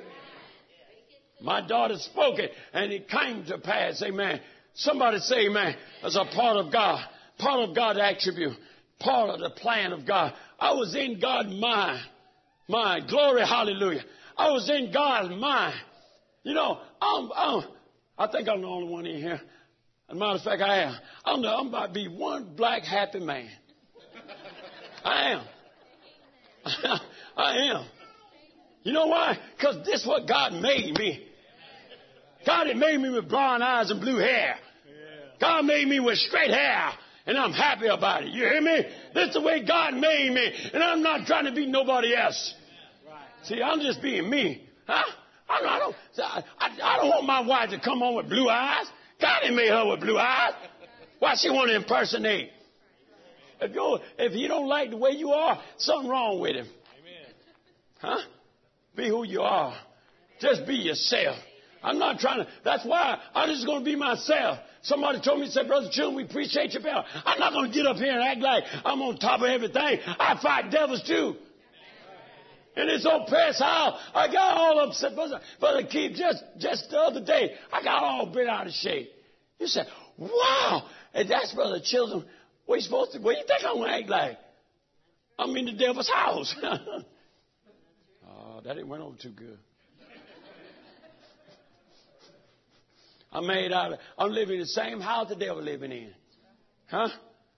My daughter spoke it and it came to pass. Amen. Somebody say amen. As a part of God. Part of God's attribute. Part of the plan of God. I was in God's mind. Glory, hallelujah. I was in God's mind. You know, I think I'm the only one in here. As a matter of fact, I am. I'm about to be one black happy man. I am. I am. You know why? Because this is what God made me. God had made me with brown eyes and blue hair. God made me with straight hair. And I'm happy about it. You hear me? This is the way God made me. And I'm not trying to be nobody else. See, I'm just being me. Huh? I don't want my wife to come home with blue eyes. God ain't made her with blue eyes. Why she want to impersonate? If he don't like the way you are, something wrong with him.
Amen.
Huh? Be who you are. Just be yourself. I'm not trying to. That's why I'm just going to be myself. Somebody told me, said, Brother Children, we appreciate your power. I'm not going to get up here and act like I'm on top of everything. I fight devils too. And it's on press how I got all upset. Brother Keith, just the other day, I got all bent out of shape. You said, wow. And that's Brother Children. What you supposed to, what do you think I'm going to act like? I'm in the devil's house. Oh, that didn't went over too good. I'm living in the same house the devil living in. Huh?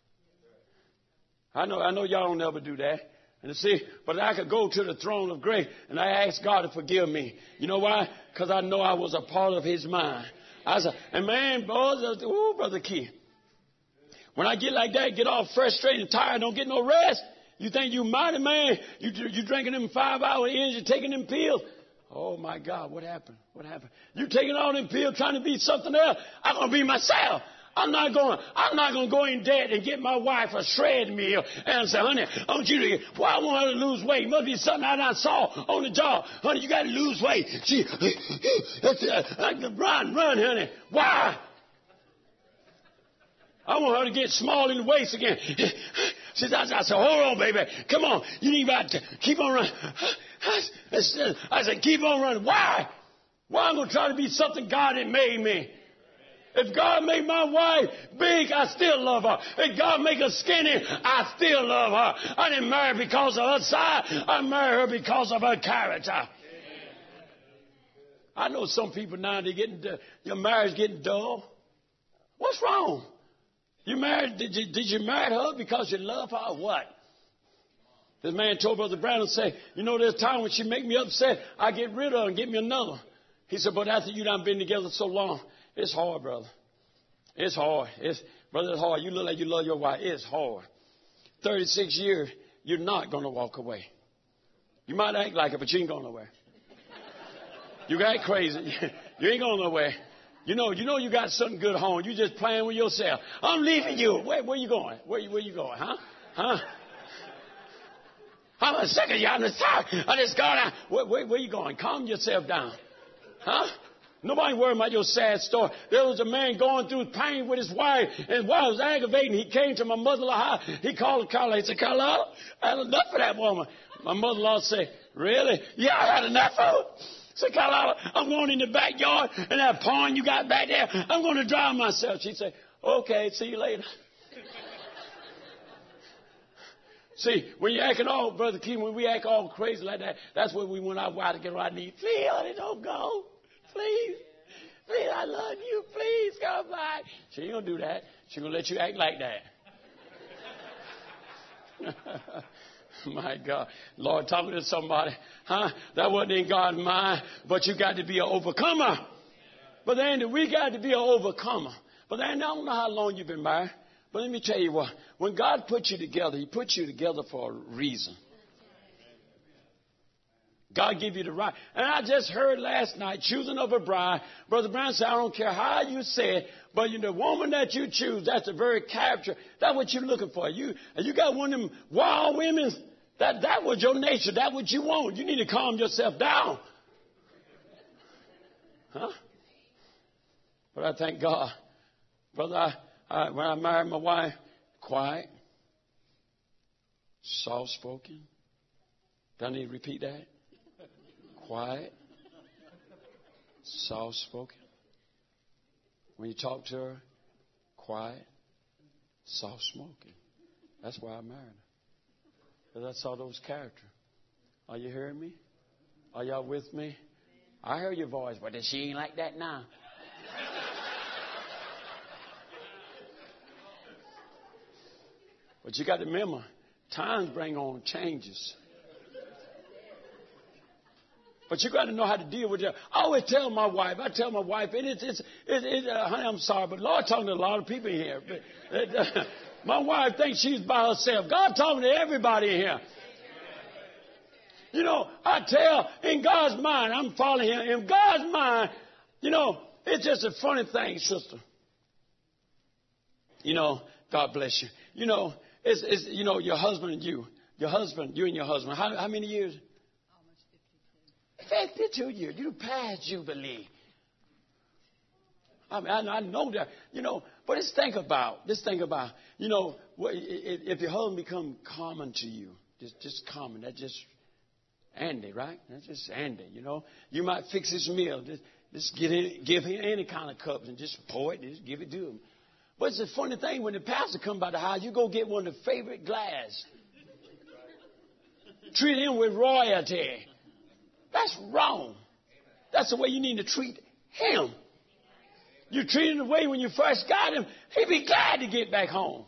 I know y'all don't ever do that. And see, but I could go to the throne of grace and I ask God to forgive me. You know why? Because I know I was a part of his mind. I said, and man, Brother Keith, when I get like that, get all frustrated and tired, don't get no rest. You think you mighty man? You drinking them 5-hour energy, taking them pills? Oh my God, what happened? What happened? You taking all them pills, trying to be something else? I'm gonna be myself. I'm not going to go in debt and get my wife a shred meal and say, honey, I want you to, well, I want her to lose weight. It must be something I saw on the job. Honey, you got to lose weight. She, run, honey. Why? I want her to get small in the waist again. I said, hold on, baby. Come on. You need to keep on running. I said, keep on running. Why? Why I'm going to try to be something God had made me? If God made my wife big, I still love her. If God make her skinny, I still love her. I didn't marry her because of her size. I married her because of her character. I know some people now, your marriage getting dull. What's wrong? You married? Did you marry her because you love her or what? This man told Brother Brandon, say, you know, there's a time when she make me upset, I get rid of her and get me another. He said, but after you done been together so long, it's hard, brother. It's hard. Brother, it's hard. You look like you love your wife. It's hard. 36 years, you're not going to walk away. You might act like it, but you ain't going nowhere. You got crazy. You ain't going nowhere. You know you got something good at home. You just playing with yourself. I'm leaving you. Where you going? Where you going? Huh? I'm sick of you. I'm tired. I just got out. Where you going? Calm yourself down. Huh? Nobody worried about your sad story. There was a man going through pain with his wife, and while it was aggravating, he came to my mother-in-law house. He called Carla. He said, Carla, I had enough of that woman. My mother-in-law said, really? Yeah, I had enough of it. I said, Carla, I'm going in the backyard, and that pond you got back there, I'm going to drown myself. She said, okay, see you later. See, when you're acting all, Brother Keith, when we act all crazy like that, that's when we want our wife to get on our knees. Please, honey, don't go. Please, I love you. Please come back. She ain't going to do that. She's going to let you act like that. My God. Lord, talking to somebody. Huh? That wasn't in God's mind, but you got to be an overcomer. But then we got to be an overcomer. But then I don't know how long you've been married. But let me tell you what. When God put you together, he put you together for a reason. God give you the right. And I just heard last night, choosing of a bride. Brother Brown said, I don't care how you say it, but the woman that you choose, that's the very character. That's what you're looking for. You got one of them wild women. That was your nature. That's what you want. You need to calm yourself down. Huh? But I thank God. Brother, when I married my wife, quiet, soft-spoken. Do I need to repeat that? Quiet, soft-spoken. When you talk to her, quiet, soft-spoken. That's why I married her. Because I saw those characters. Are you hearing me? Are y'all with me? I heard your voice, but she ain't like that now. But you got to remember, times bring on changes. But you got to know how to deal with it. I always tell my wife, honey, I'm sorry, but Lord talking to a lot of people in here. My wife thinks she's by herself. God talking to everybody in here. I tell, in God's mind, I'm following him. In God's mind, it's just a funny thing, sister. God bless you. it's your husband and you. Your husband, you and your husband. How many years? Almost 52. 52 years. You passed Jubilee. I mean, I know that, but just think about, if your husband become common to you, just common, that's just Andy, right? That's just Andy, You might fix his meal. Just give him any kind of cups and just pour it, just give it to him. But it's a funny thing, when the pastor come by the house, you go get one of the favorite glass. Treat him with royalty. That's wrong. That's the way you need to treat him. You treat him the way when you first got him, he'd be glad to get back home.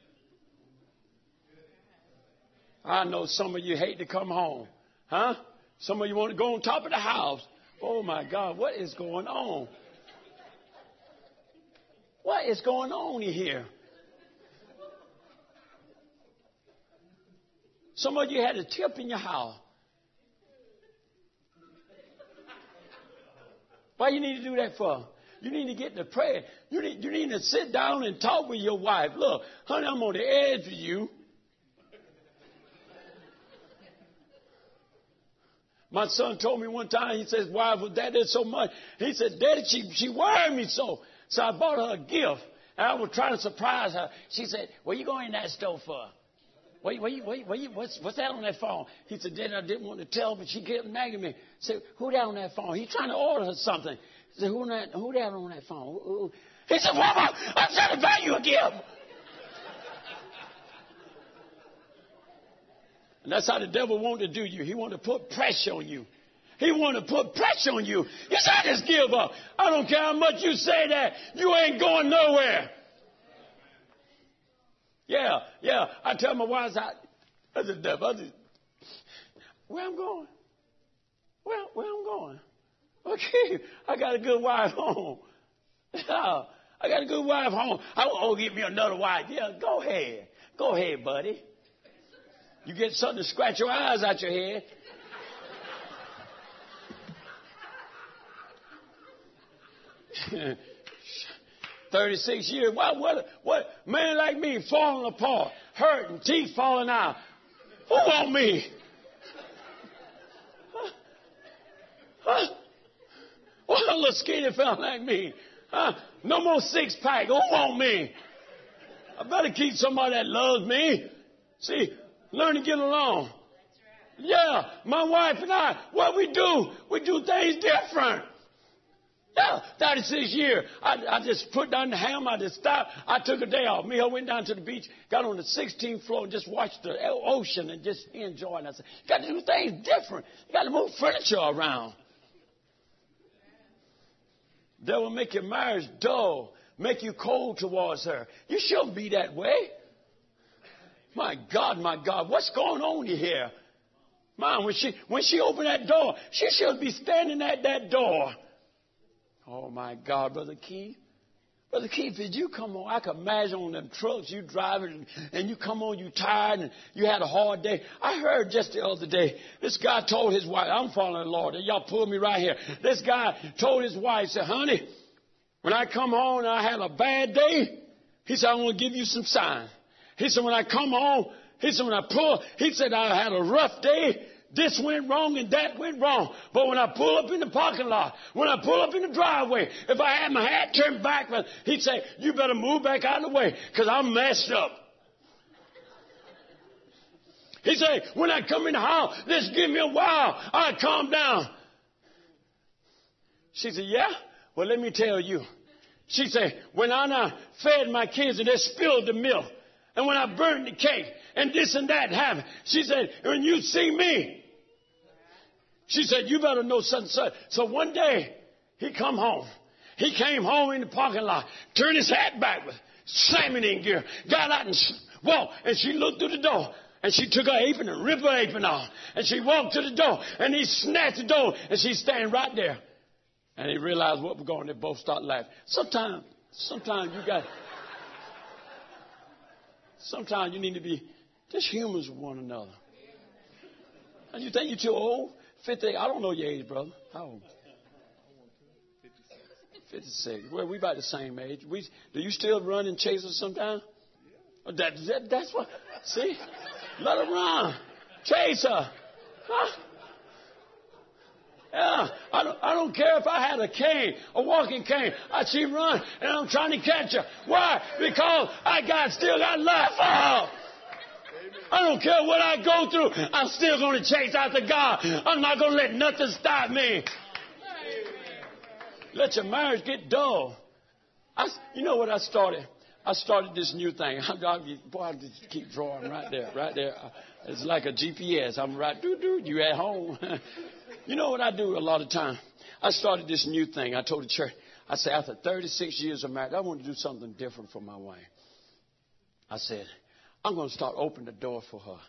I know some of you hate to come home. Huh? Some of you want to go on top of the house. Oh, my God, what is going on? What is going on here? Some of you had a tip in your house. Why you need to do that for? You need to get to prayer. You need to sit down and talk with your wife. Look, honey, I'm on the edge of you. My son told me one time, he says, why was that so much? He said, Daddy, she worried me so. So I bought her a gift. And I was trying to surprise her. She said, what are you going in that store for? What's that on that phone? He said, Daddy, I didn't want to tell, but she kept nagging me. I said, who that on that phone? He's trying to order her something. He said, who that on that phone? He said, Mama, I'm trying to buy you a gift. And that's how the devil wanted to do you. He wanted to put pressure on you. He wanted to put pressure on you. He said, I just give up. I don't care how much you say that. You ain't going nowhere. Yeah. I tell my wife, that's the devil. Where I'm going? Where I'm going? Okay, I got a good wife home. Yeah, I got a good wife home. Get me another wife. Yeah, go ahead. Go ahead, buddy. You get something to scratch your eyes out your head. $36 years. What man like me falling apart, hurting, teeth falling out? Who want me? Huh? What a little skinny fella like me? No more six-pack. Who want me? I better keep somebody that loves me. See, learn to get along. Yeah, my wife and I, what we do things different. Yeah, 36 years. I just put down the hammer. I just stopped. I took a day off. Me, I went down to the beach, got on the 16th floor and just watched the ocean and just enjoyed it. I said, you got to do things different. You got to move furniture around. That will make your marriage dull, make you cold towards her. You shouldn't be that way. My God, what's going on here? Mom, when she opened that door, she should be standing at that door. Oh, my God, Brother Keith. Brother Keith, did you come on? I can imagine on them trucks you driving and you come on, you tired and you had a hard day. I heard just the other day, this guy told his wife, I'm following the Lord. Y'all pull me right here. This guy told his wife, said, honey, when I come home and I had a bad day, he said, I want to give you some signs. He said, when I come home, he said, when I pull, he said, I had a rough day. This went wrong and that went wrong. But when I pull up in the parking lot, when I pull up in the driveway, if I had my hat turned back, he'd say, you better move back out of the way because I'm messed up. He said, when I come in the house, just give me a while. I'll calm down. She said, yeah? Well, let me tell you. She said, when I fed my kids and they spilled the milk, and when I burned the cake, and this and that happened. She said, when you see me, she said, you better know such and such. So one day, he come home. He came home in the parking lot, turned his hat backward, slammed it in gear, got out and walked, and she looked through the door. And she took her apron and ripped her apron off. And she walked to the door, and he snatched the door, and she's standing right there. And he realized what was going on. They both start laughing. Sometimes you need to be just humans with one another. And you think you're too old? 50, I don't know your age, brother. How old? 56. Well, we about the same age. Do you still run and chase us sometimes? That's what. See? Let her run. Chase her. Huh? Yeah, I don't care if I had a cane, a walking cane. She'd run, and I'm trying to catch her. Why? Because still got love for her. I don't care what I go through. I'm still going to chase after God. I'm not going to let nothing stop me. Let your marriage get dull. You know what I started? I started this new thing. I just keep drawing right there. It's like a GPS. I'm right, you at home. You know what I do a lot of time? I started this new thing. I told the church, I said, after 36 years of marriage, I want to do something different for my wife. I said, I'm going to start opening the door for her.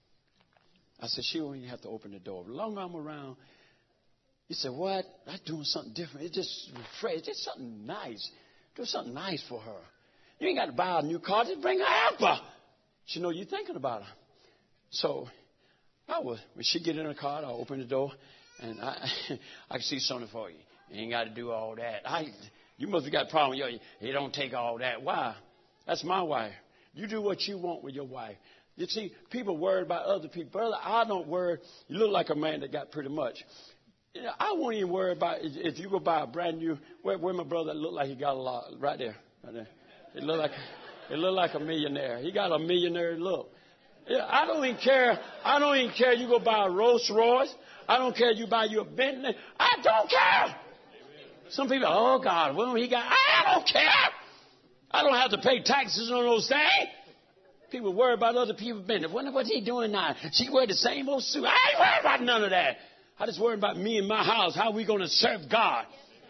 I said, she won't even have to open the door. The longer I'm around, he said, what? I'm doing something different. It's just refresh. It's just something nice. Do something nice for her. You ain't got to buy a new car. Just bring her helper. She know you're thinking about her. So when she get in the car, I'll open the door, and I can see something for you. You ain't got to do all that. You must have got a problem. You don't take all that. Why? That's my wife. You do what you want with your wife. You see, people worry about other people. Brother, I don't worry. You look like a man that got pretty much. I won't even worry about if you go buy a brand new. Where my brother look like he got a lot right there. It look like a millionaire. He got a millionaire look. Yeah, I don't even care. You go buy a Rolls Royce. I don't care. You buy you a Bentley. I don't care. Some people, oh God, what he got? I don't care. I don't have to pay taxes on those things. People worry about other people's business. Wonder what he doing now. She wear the same old suit. I ain't worried about none of that. I just worry about me and my house. How we going to serve God?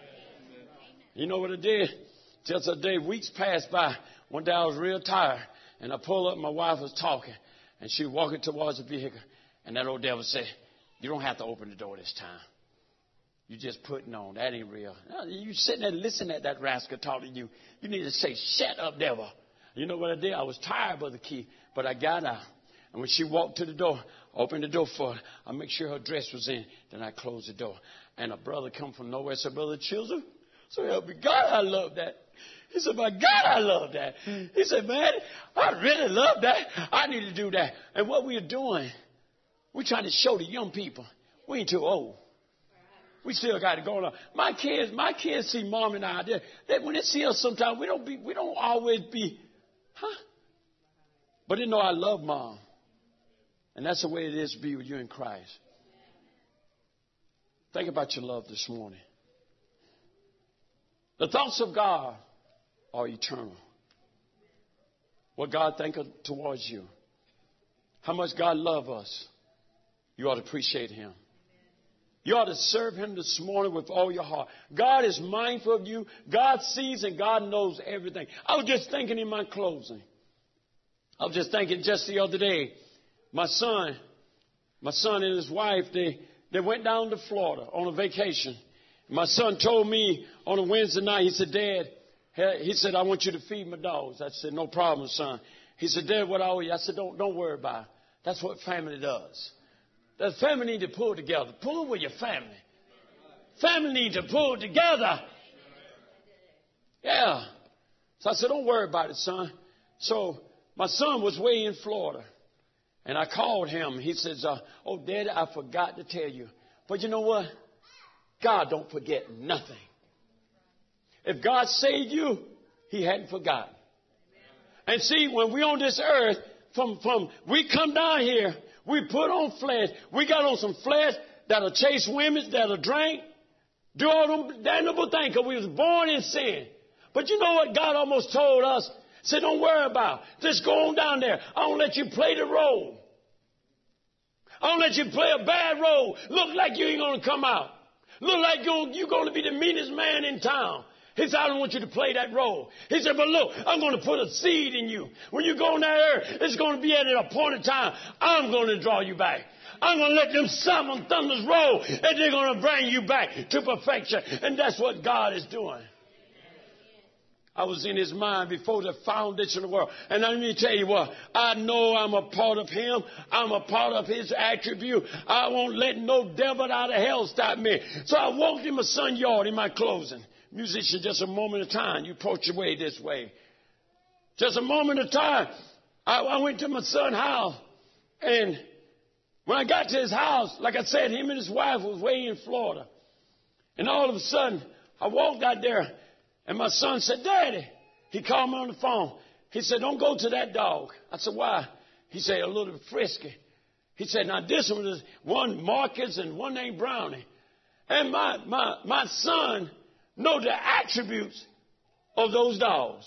You know what I did? Just a day, weeks passed by. One day I was real tired, and I pulled up. My wife was talking, and she was walking towards the vehicle, and that old devil said, "You don't have to open the door this time. You just putting on. That ain't real." You sitting there listening at that rascal talking to you. You need to say, "Shut up, devil." You know what I did? I was tired, Brother Keith, but I got out. And when she walked to the door, I opened the door for her. I make sure her dress was in. Then I closed the door. And a brother come from nowhere and said, "Brother Children, so help me God, I love that." He said, "My God, I love that." He said, "Man, I really love that. I need to do that." And what we're doing, we're trying to show the young people, we ain't too old. We still got it going on. My kids see Mom and I. They when they see us sometimes, we don't always be, but they know I love Mom. And that's the way it is to be with you in Christ. Think about your love this morning. The thoughts of God are eternal. What God thinks towards you. How much God loves us. You ought to appreciate Him. You ought to serve Him this morning with all your heart. God is mindful of you. God sees and God knows everything. I was just thinking in my closing. I was just thinking just the other day. My son and his wife, they went down to Florida on a vacation. My son told me on a Wednesday night, he said, "Dad," he said, "I want you to feed my dogs." I said, "No problem, son." He said, "Dad, what I owe you?" I said, Don't worry about it. That's what family does. The family need to pull together. Pull with your family. Family need to pull together. Yeah. So I said, "Don't worry about it, son." So my son was way in Florida. And I called him. He says, "Oh, Daddy, I forgot to tell you." But you know what? God don't forget nothing. If God saved you, He hadn't forgotten. And see, when we're on this earth, we come down here, we put on flesh. We got on some flesh that'll chase women, that'll drink, do all them damnable things because we was born in sin. But you know what God almost told us? Said, "Don't worry about it. Just go on down there. I don't let you play the role. I don't let you play a bad role. Look like you ain't going to come out. Look like you're going to be the meanest man in town." He said, "I don't want you to play that role." He said, "But look, I'm going to put a seed in you. When you go on that earth, it's going to be at an appointed time. I'm going to draw you back. I'm going to let them summon thunders roll, and they're going to bring you back to perfection." And that's what God is doing. I was in His mind before the foundation of the world. And let me tell you what, I know I'm a part of Him. I'm a part of His attribute. I won't let no devil out of hell stop me. So I walked in my son's yard in my closing. Musician, just a moment of time. You approach your way this way. Just a moment of time. I went to my son's house, and when I got to his house, like I said, him and his wife was way in Florida. And all of a sudden, I walked out there, and my son said, Daddy. He called me on the phone. He said, don't go to that dog. I said, why? He said, a little frisky. He said, now this one is one Marcus and one named Brownie. And my son know the attributes of those dogs.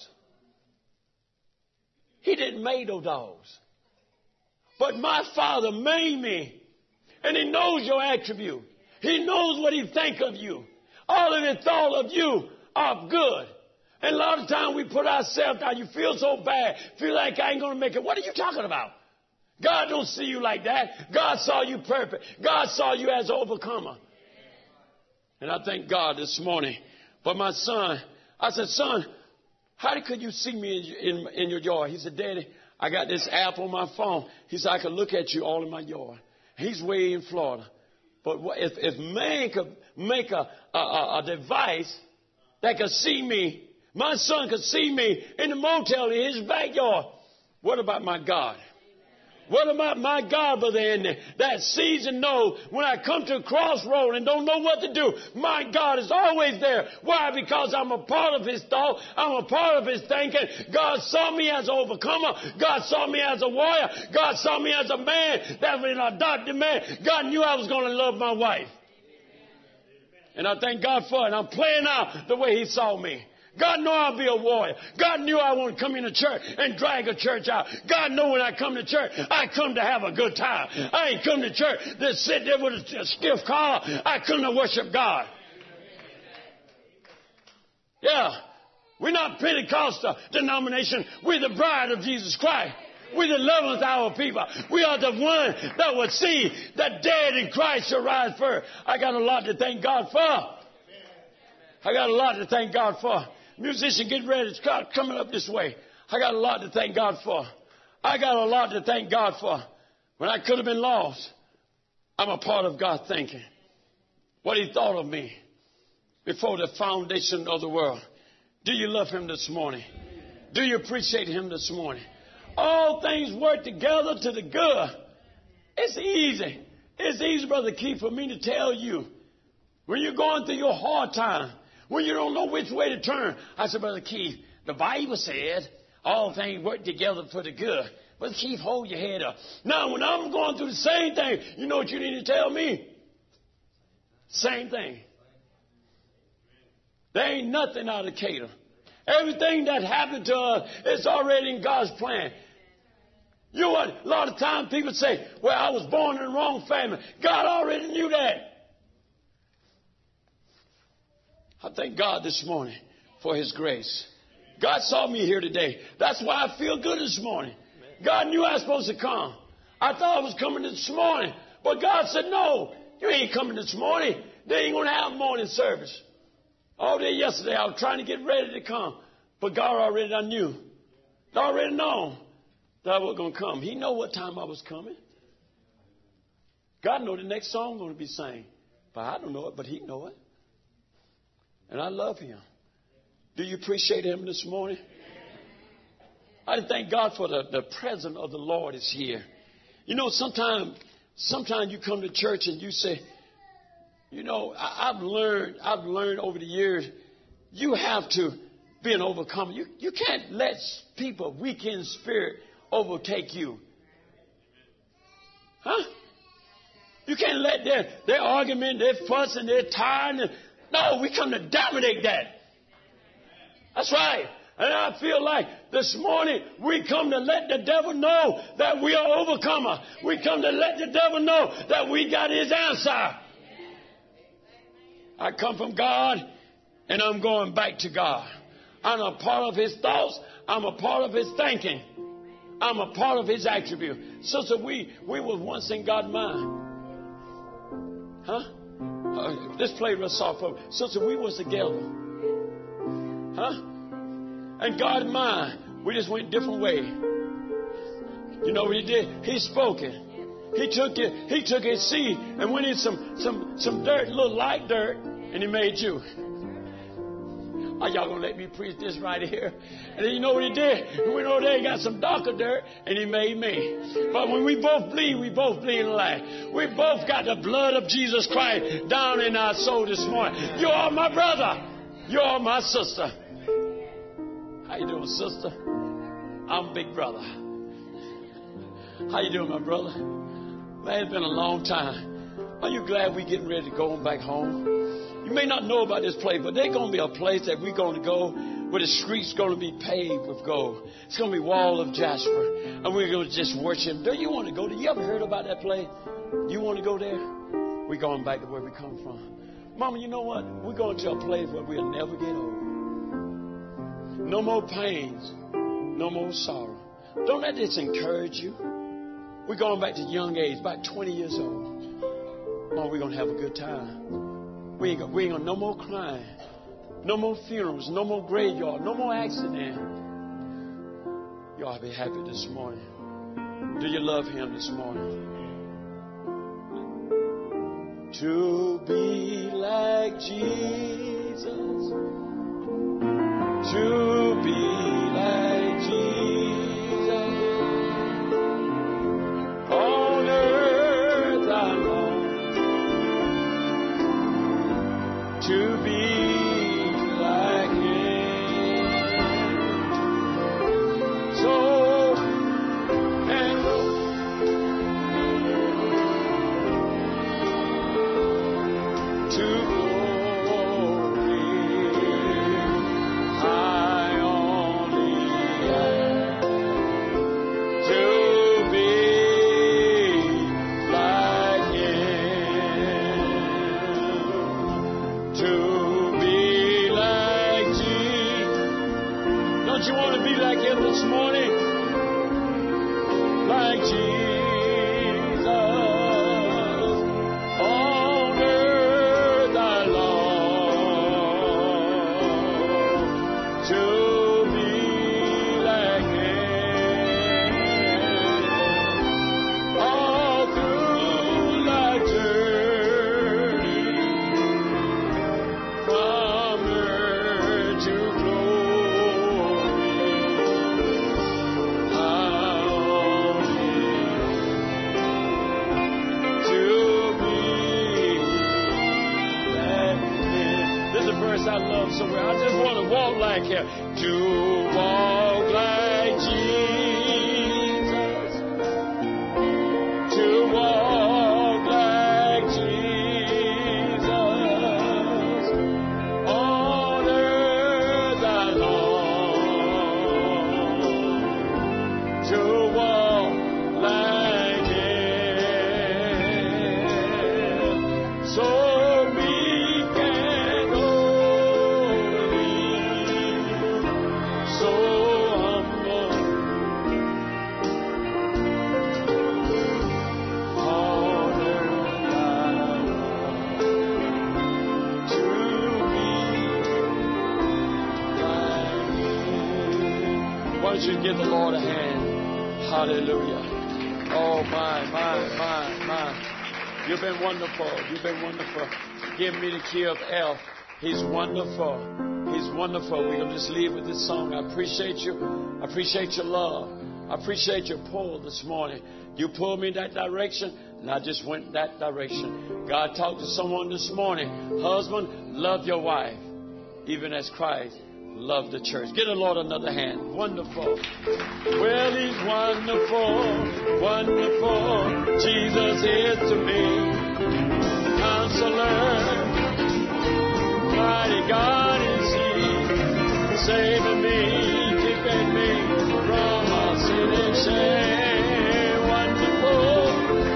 He didn't make those dogs. But my Father made me. And He knows your attribute. He knows what He think of you. All of His thought of you are good. And a lot of times we put ourselves down. You feel so bad. Feel like I ain't going to make it. What are you talking about? God don't see you like that. God saw you perfect. God saw you as an overcomer. And I thank God this morning. But my son, I said, son, how could you see me in your yard? He said, Daddy, I got this app on my phone. He said, I can look at you all in my yard. He's way in Florida. But if man could make a device that could see me, my son could see me in the motel in his backyard. What about my God? What about my God, Brother Andy, that sees and knows when I come to a crossroad and don't know what to do? My God is always there. Why? Because I'm a part of His thought. I'm a part of His thinking. God saw me as an overcomer. God saw me as a warrior. God saw me as a man that was an adopted man. God knew I was going to love my wife. And I thank God for it. I'm playing out the way He saw me. God knew I'll be a warrior. God knew I want to come into church and drag a church out. God knew when I come to church, I come to have a good time. I ain't come to church to sit there with a stiff collar. I come to worship God. Yeah. We're not Pentecostal denomination. We're the bride of Jesus Christ. We're the 11th hour people. We are the one that will see that dead in Christ shall rise first. I got a lot to thank God for. I got a lot to thank God for. Musician, get ready. It's coming up this way. I got a lot to thank God for. I got a lot to thank God for. When I could have been lost, I'm a part of God's thinking. What He thought of me before the foundation of the world. Do you love Him this morning? Do you appreciate Him this morning? All things work together to the good. It's easy. It's easy, Brother Keith, for me to tell you. When you're going through your hard time, when you don't know which way to turn. I said, Brother Keith, the Bible said all things work together for the good. Brother Keith, hold your head up. Now, when I'm going through the same thing, you know what you need to tell me? Same thing. There ain't nothing out of Cater. Everything that happened to us is already in God's plan. You know what? A lot of times people say, well, I was born in the wrong family. God already knew that. I thank God this morning for His grace. God saw me here today. That's why I feel good this morning. God knew I was supposed to come. I thought I was coming this morning. But God said, no, you ain't coming this morning. They ain't going to have morning service. All day yesterday, I was trying to get ready to come. But God already knew. I already known that I was going to come. He know what time I was coming. God know the next song going to be sang. But I don't know it, but He know it. And I love Him. Do you appreciate Him this morning? I thank God for the presence of the Lord is here. You know, sometimes you come to church and you say, you know, I've learned over the years, you have to be an overcomer. You can't let people weak in spirit overtake you. Huh? You can't let their argument, their fussing, their tiring. No, we come to dominate that. That's right. And I feel like this morning we come to let the devil know that we are overcomer. We come to let the devil know that we got his answer. I come from God and I'm going back to God. I'm a part of His thoughts. I'm a part of His thinking. I'm a part of His attribute. Sister, we were once in God's mind. Huh? Let's play real soft for me. Sister, we was together. Huh? And God's mind, we just went different way. You know what He did? He spoke it. He took His seed and went in some dirt, little light dirt, and He made you. Are y'all going to let me preach this right here? And then you know what he did? We know they got some darker dirt, and he made me. But when we both bleed in life. We both got the blood of Jesus Christ down in our soul this morning. You are my brother. You are my sister. How you doing, sister? I'm big brother. How you doing, my brother? Man, it's been a long time. Are you glad we're getting ready to go back home? You may not know about this place, but there's going to be a place that we're going to go where the streets going to be paved with gold. It's going to be Wall of Jasper. And we're going to just worship. Do you want to go there? You ever heard about that place? You want to go there? We're going back to where we come from. Mama, you know what? We're going to a place where we'll never get old. No more pains. No more sorrow. Don't let this encourage you. We're going back to young age, about 20 years old. Oh, we're going to have a good time. We ain't gonna no more crying, no more funerals, no more graveyard, no more accident. You ought to be happy this morning. Do you love him this morning? To be like Jesus, to be like Jesus, on earth I long to be like him. So and to glory I only am to be like him. To be like Jesus. Don't you want to be like him this morning? Like Jesus. On earth I long to be like him. All through life journey, from earth to glory, I to be like him. This is a verse I love so well. I just want to walk like him. To walk like Jesus. To walk like Jesus. On earth I long to walk like him. So meek and holy, so humble, on earth I long to be like him. Why don't you give the Lord a hand? Hallelujah. Oh, my. You've been wonderful. You've been wonderful. Give me the key of F. He's wonderful. He's wonderful. We're going to just leave with this song. I appreciate you. I appreciate your love. I appreciate your pull this morning. You pulled me in that direction, and I just went that direction. God talked to someone this morning. Husband, love your wife, even as Christ loved the church. Give the Lord another hand. Wonderful. Well, he's wonderful, wonderful. Jesus is to me. Counselor, mighty God is he. Saving me, keeping me from all sin and shame. Wonderful.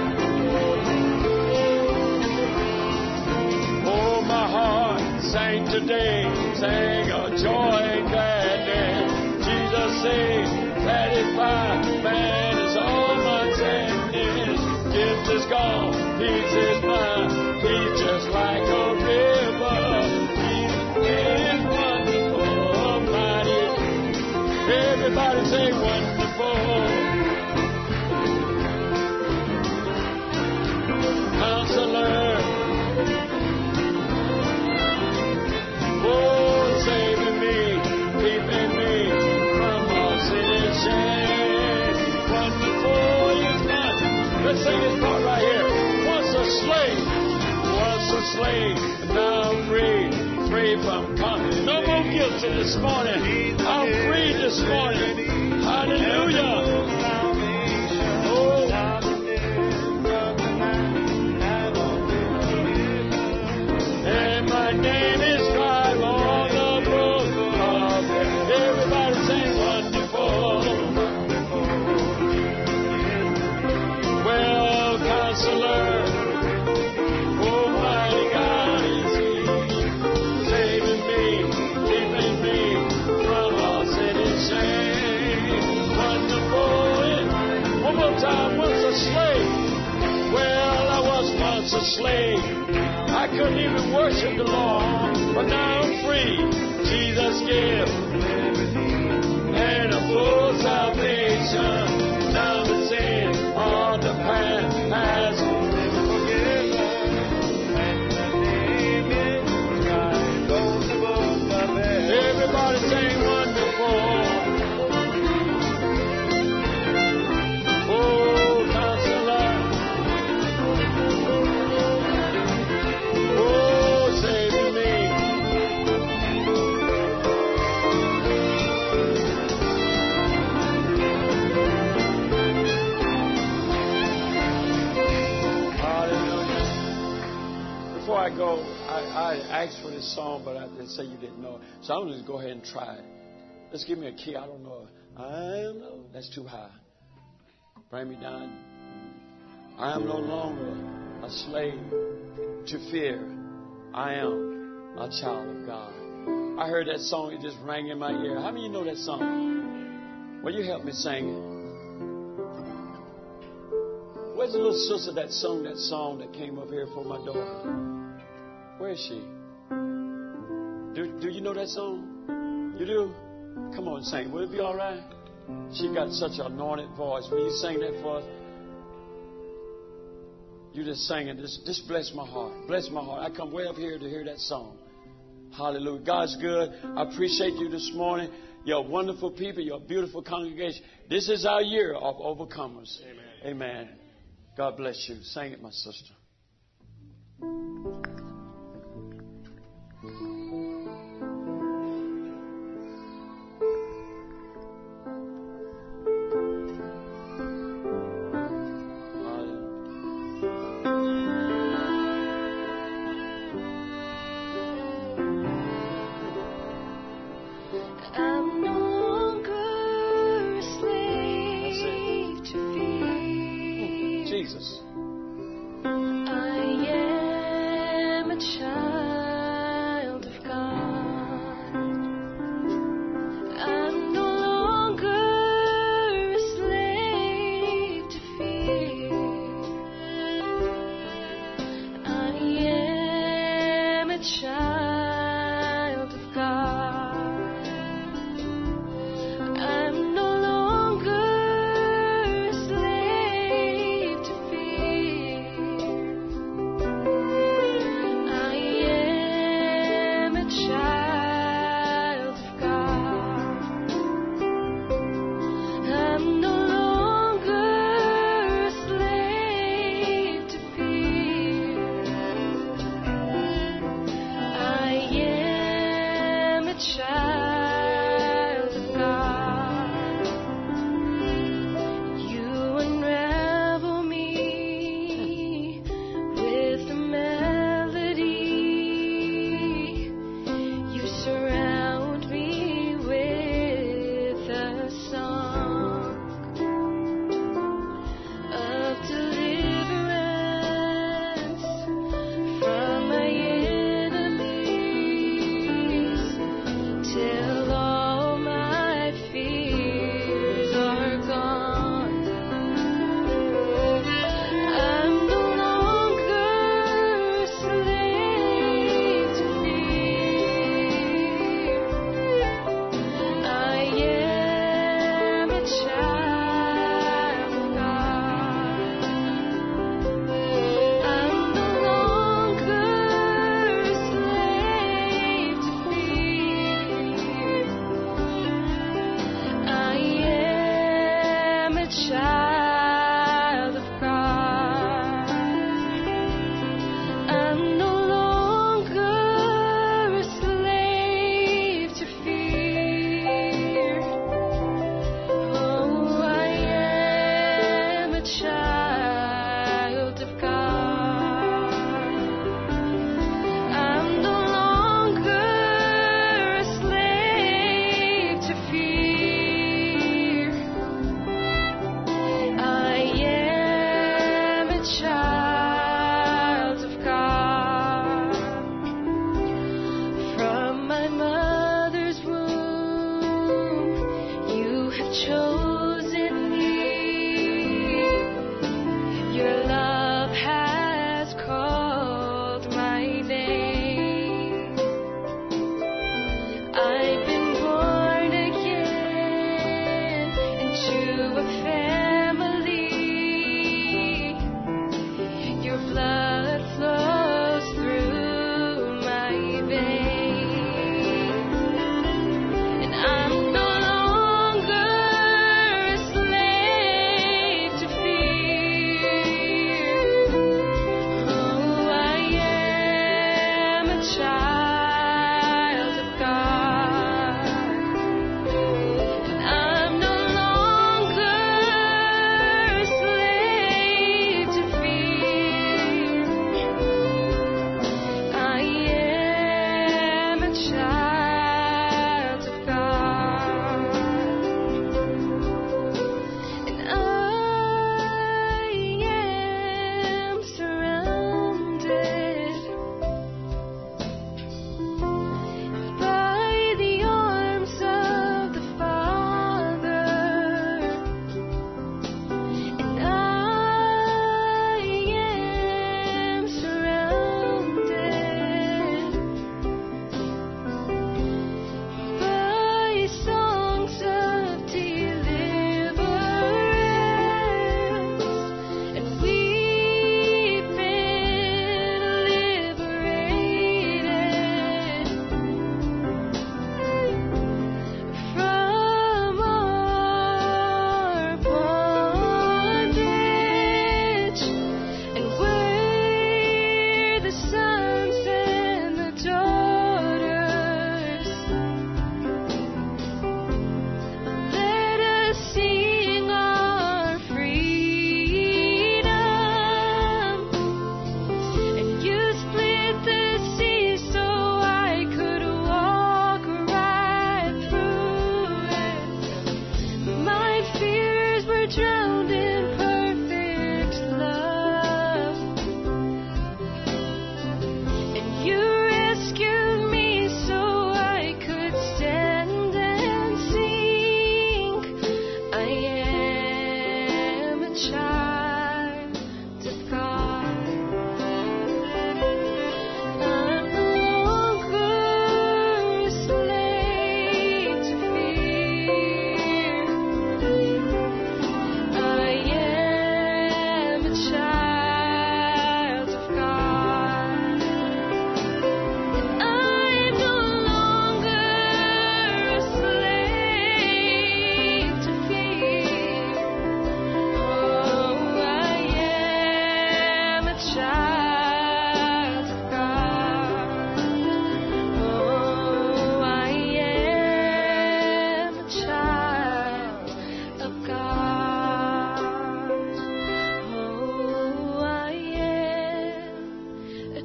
Oh, my heart sang today, sang a joy and gladness. Jesus said, satisfied, man is all my sadness. Gift is gone, peace is mine, peace just like a river. He is wonderful, mighty. Everybody say wonderful. Counselor, oh, saving a slave, and now I'm free, free from conflict. No more guilt this morning. I'm free this morning. Hallelujah. Oh. And my name is scribed on the book of life. Everybody sing wonderful. Well, Counselor, Almighty God is He, saving me, keeping me from all sin and shame. Wonderful. One more time. Once a slave. Well, I was once a slave. I couldn't even worship the Lord, but now I'm free. Jesus gives and a full salvation. Now the sin on the past has been forgiven. And the name is right on the book of heaven. Everybody sing wonderful. Oh, Counselor. Oh, saving me. Hallelujah. Before I go, I asked for this song, but they say you didn't know it. So I'm going to just go ahead and try it. Just give me a key. I don't know. I am no. That's too high. Bring me down. I am no longer a slave to fear. I am a child of God. I heard that song. It just rang in my ear. How many of you know that song? Will you help me sing it? Where's the little sister that sung that song that came up here for my daughter? Where is she? Do you know that song? You do? Come on, sing. Will it be all right? She got such an anointed voice. Will you sing that for us? You just sang it. Just bless my heart. Bless my heart. I come way up here to hear that song. Hallelujah. God's good. I appreciate you this morning. You're wonderful people. You're a beautiful congregation. This is our year of overcomers. Amen. Amen. God bless you. Sing it, my sister.
I'm no longer a slave to fear.
Jesus.
I am a child of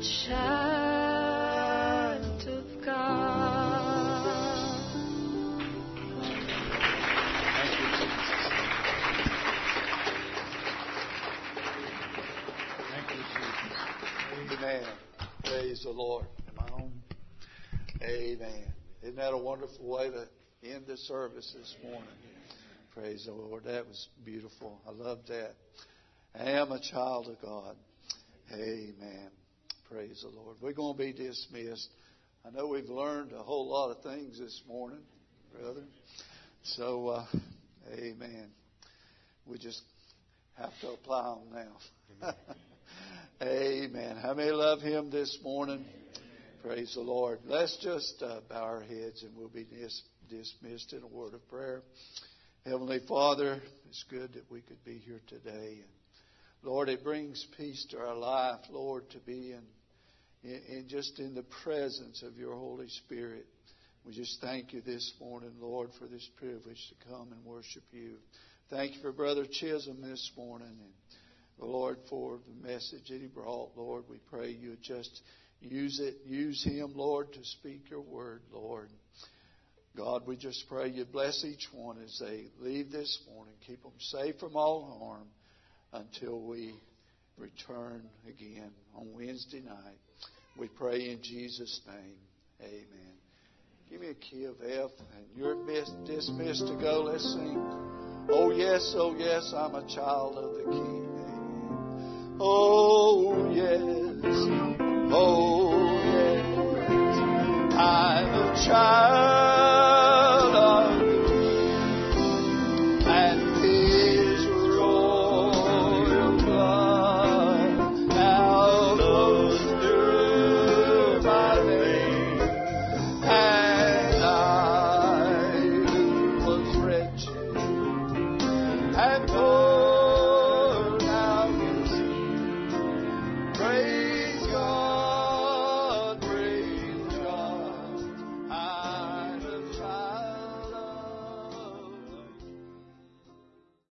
child of God.
Thank you, Jesus. Thank you, Jesus. Amen. Praise the Lord. Am I on? Amen. Isn't that a wonderful way to end the service this morning? Praise the Lord. That was beautiful. I love that. I am a child of God. Amen. Praise the Lord. We're going to be dismissed. I know we've learned a whole lot of things this morning, brother. So, amen. We just have to apply them now. Amen. How many love Him this morning? Praise the Lord. Let's just bow our heads and we'll be dismissed in a word of prayer. Heavenly Father, it's good that we could be here today. And Lord, it brings peace to our life, Lord, to be in just in the presence of Your Holy Spirit. We just thank You this morning, Lord, for this privilege to come and worship You. Thank You for Brother Chisholm this morning, and Lord, for the message that he brought. Lord, we pray You would just use him, Lord, to speak Your word, Lord. God, we just pray You bless each one as they leave this morning. Keep them safe from all harm until we return again on Wednesday night. We pray in Jesus' name. Amen. Give me a key of F, and you're dismissed to go. Let's sing. Oh yes, I'm a child of the King. Amen. Oh yes,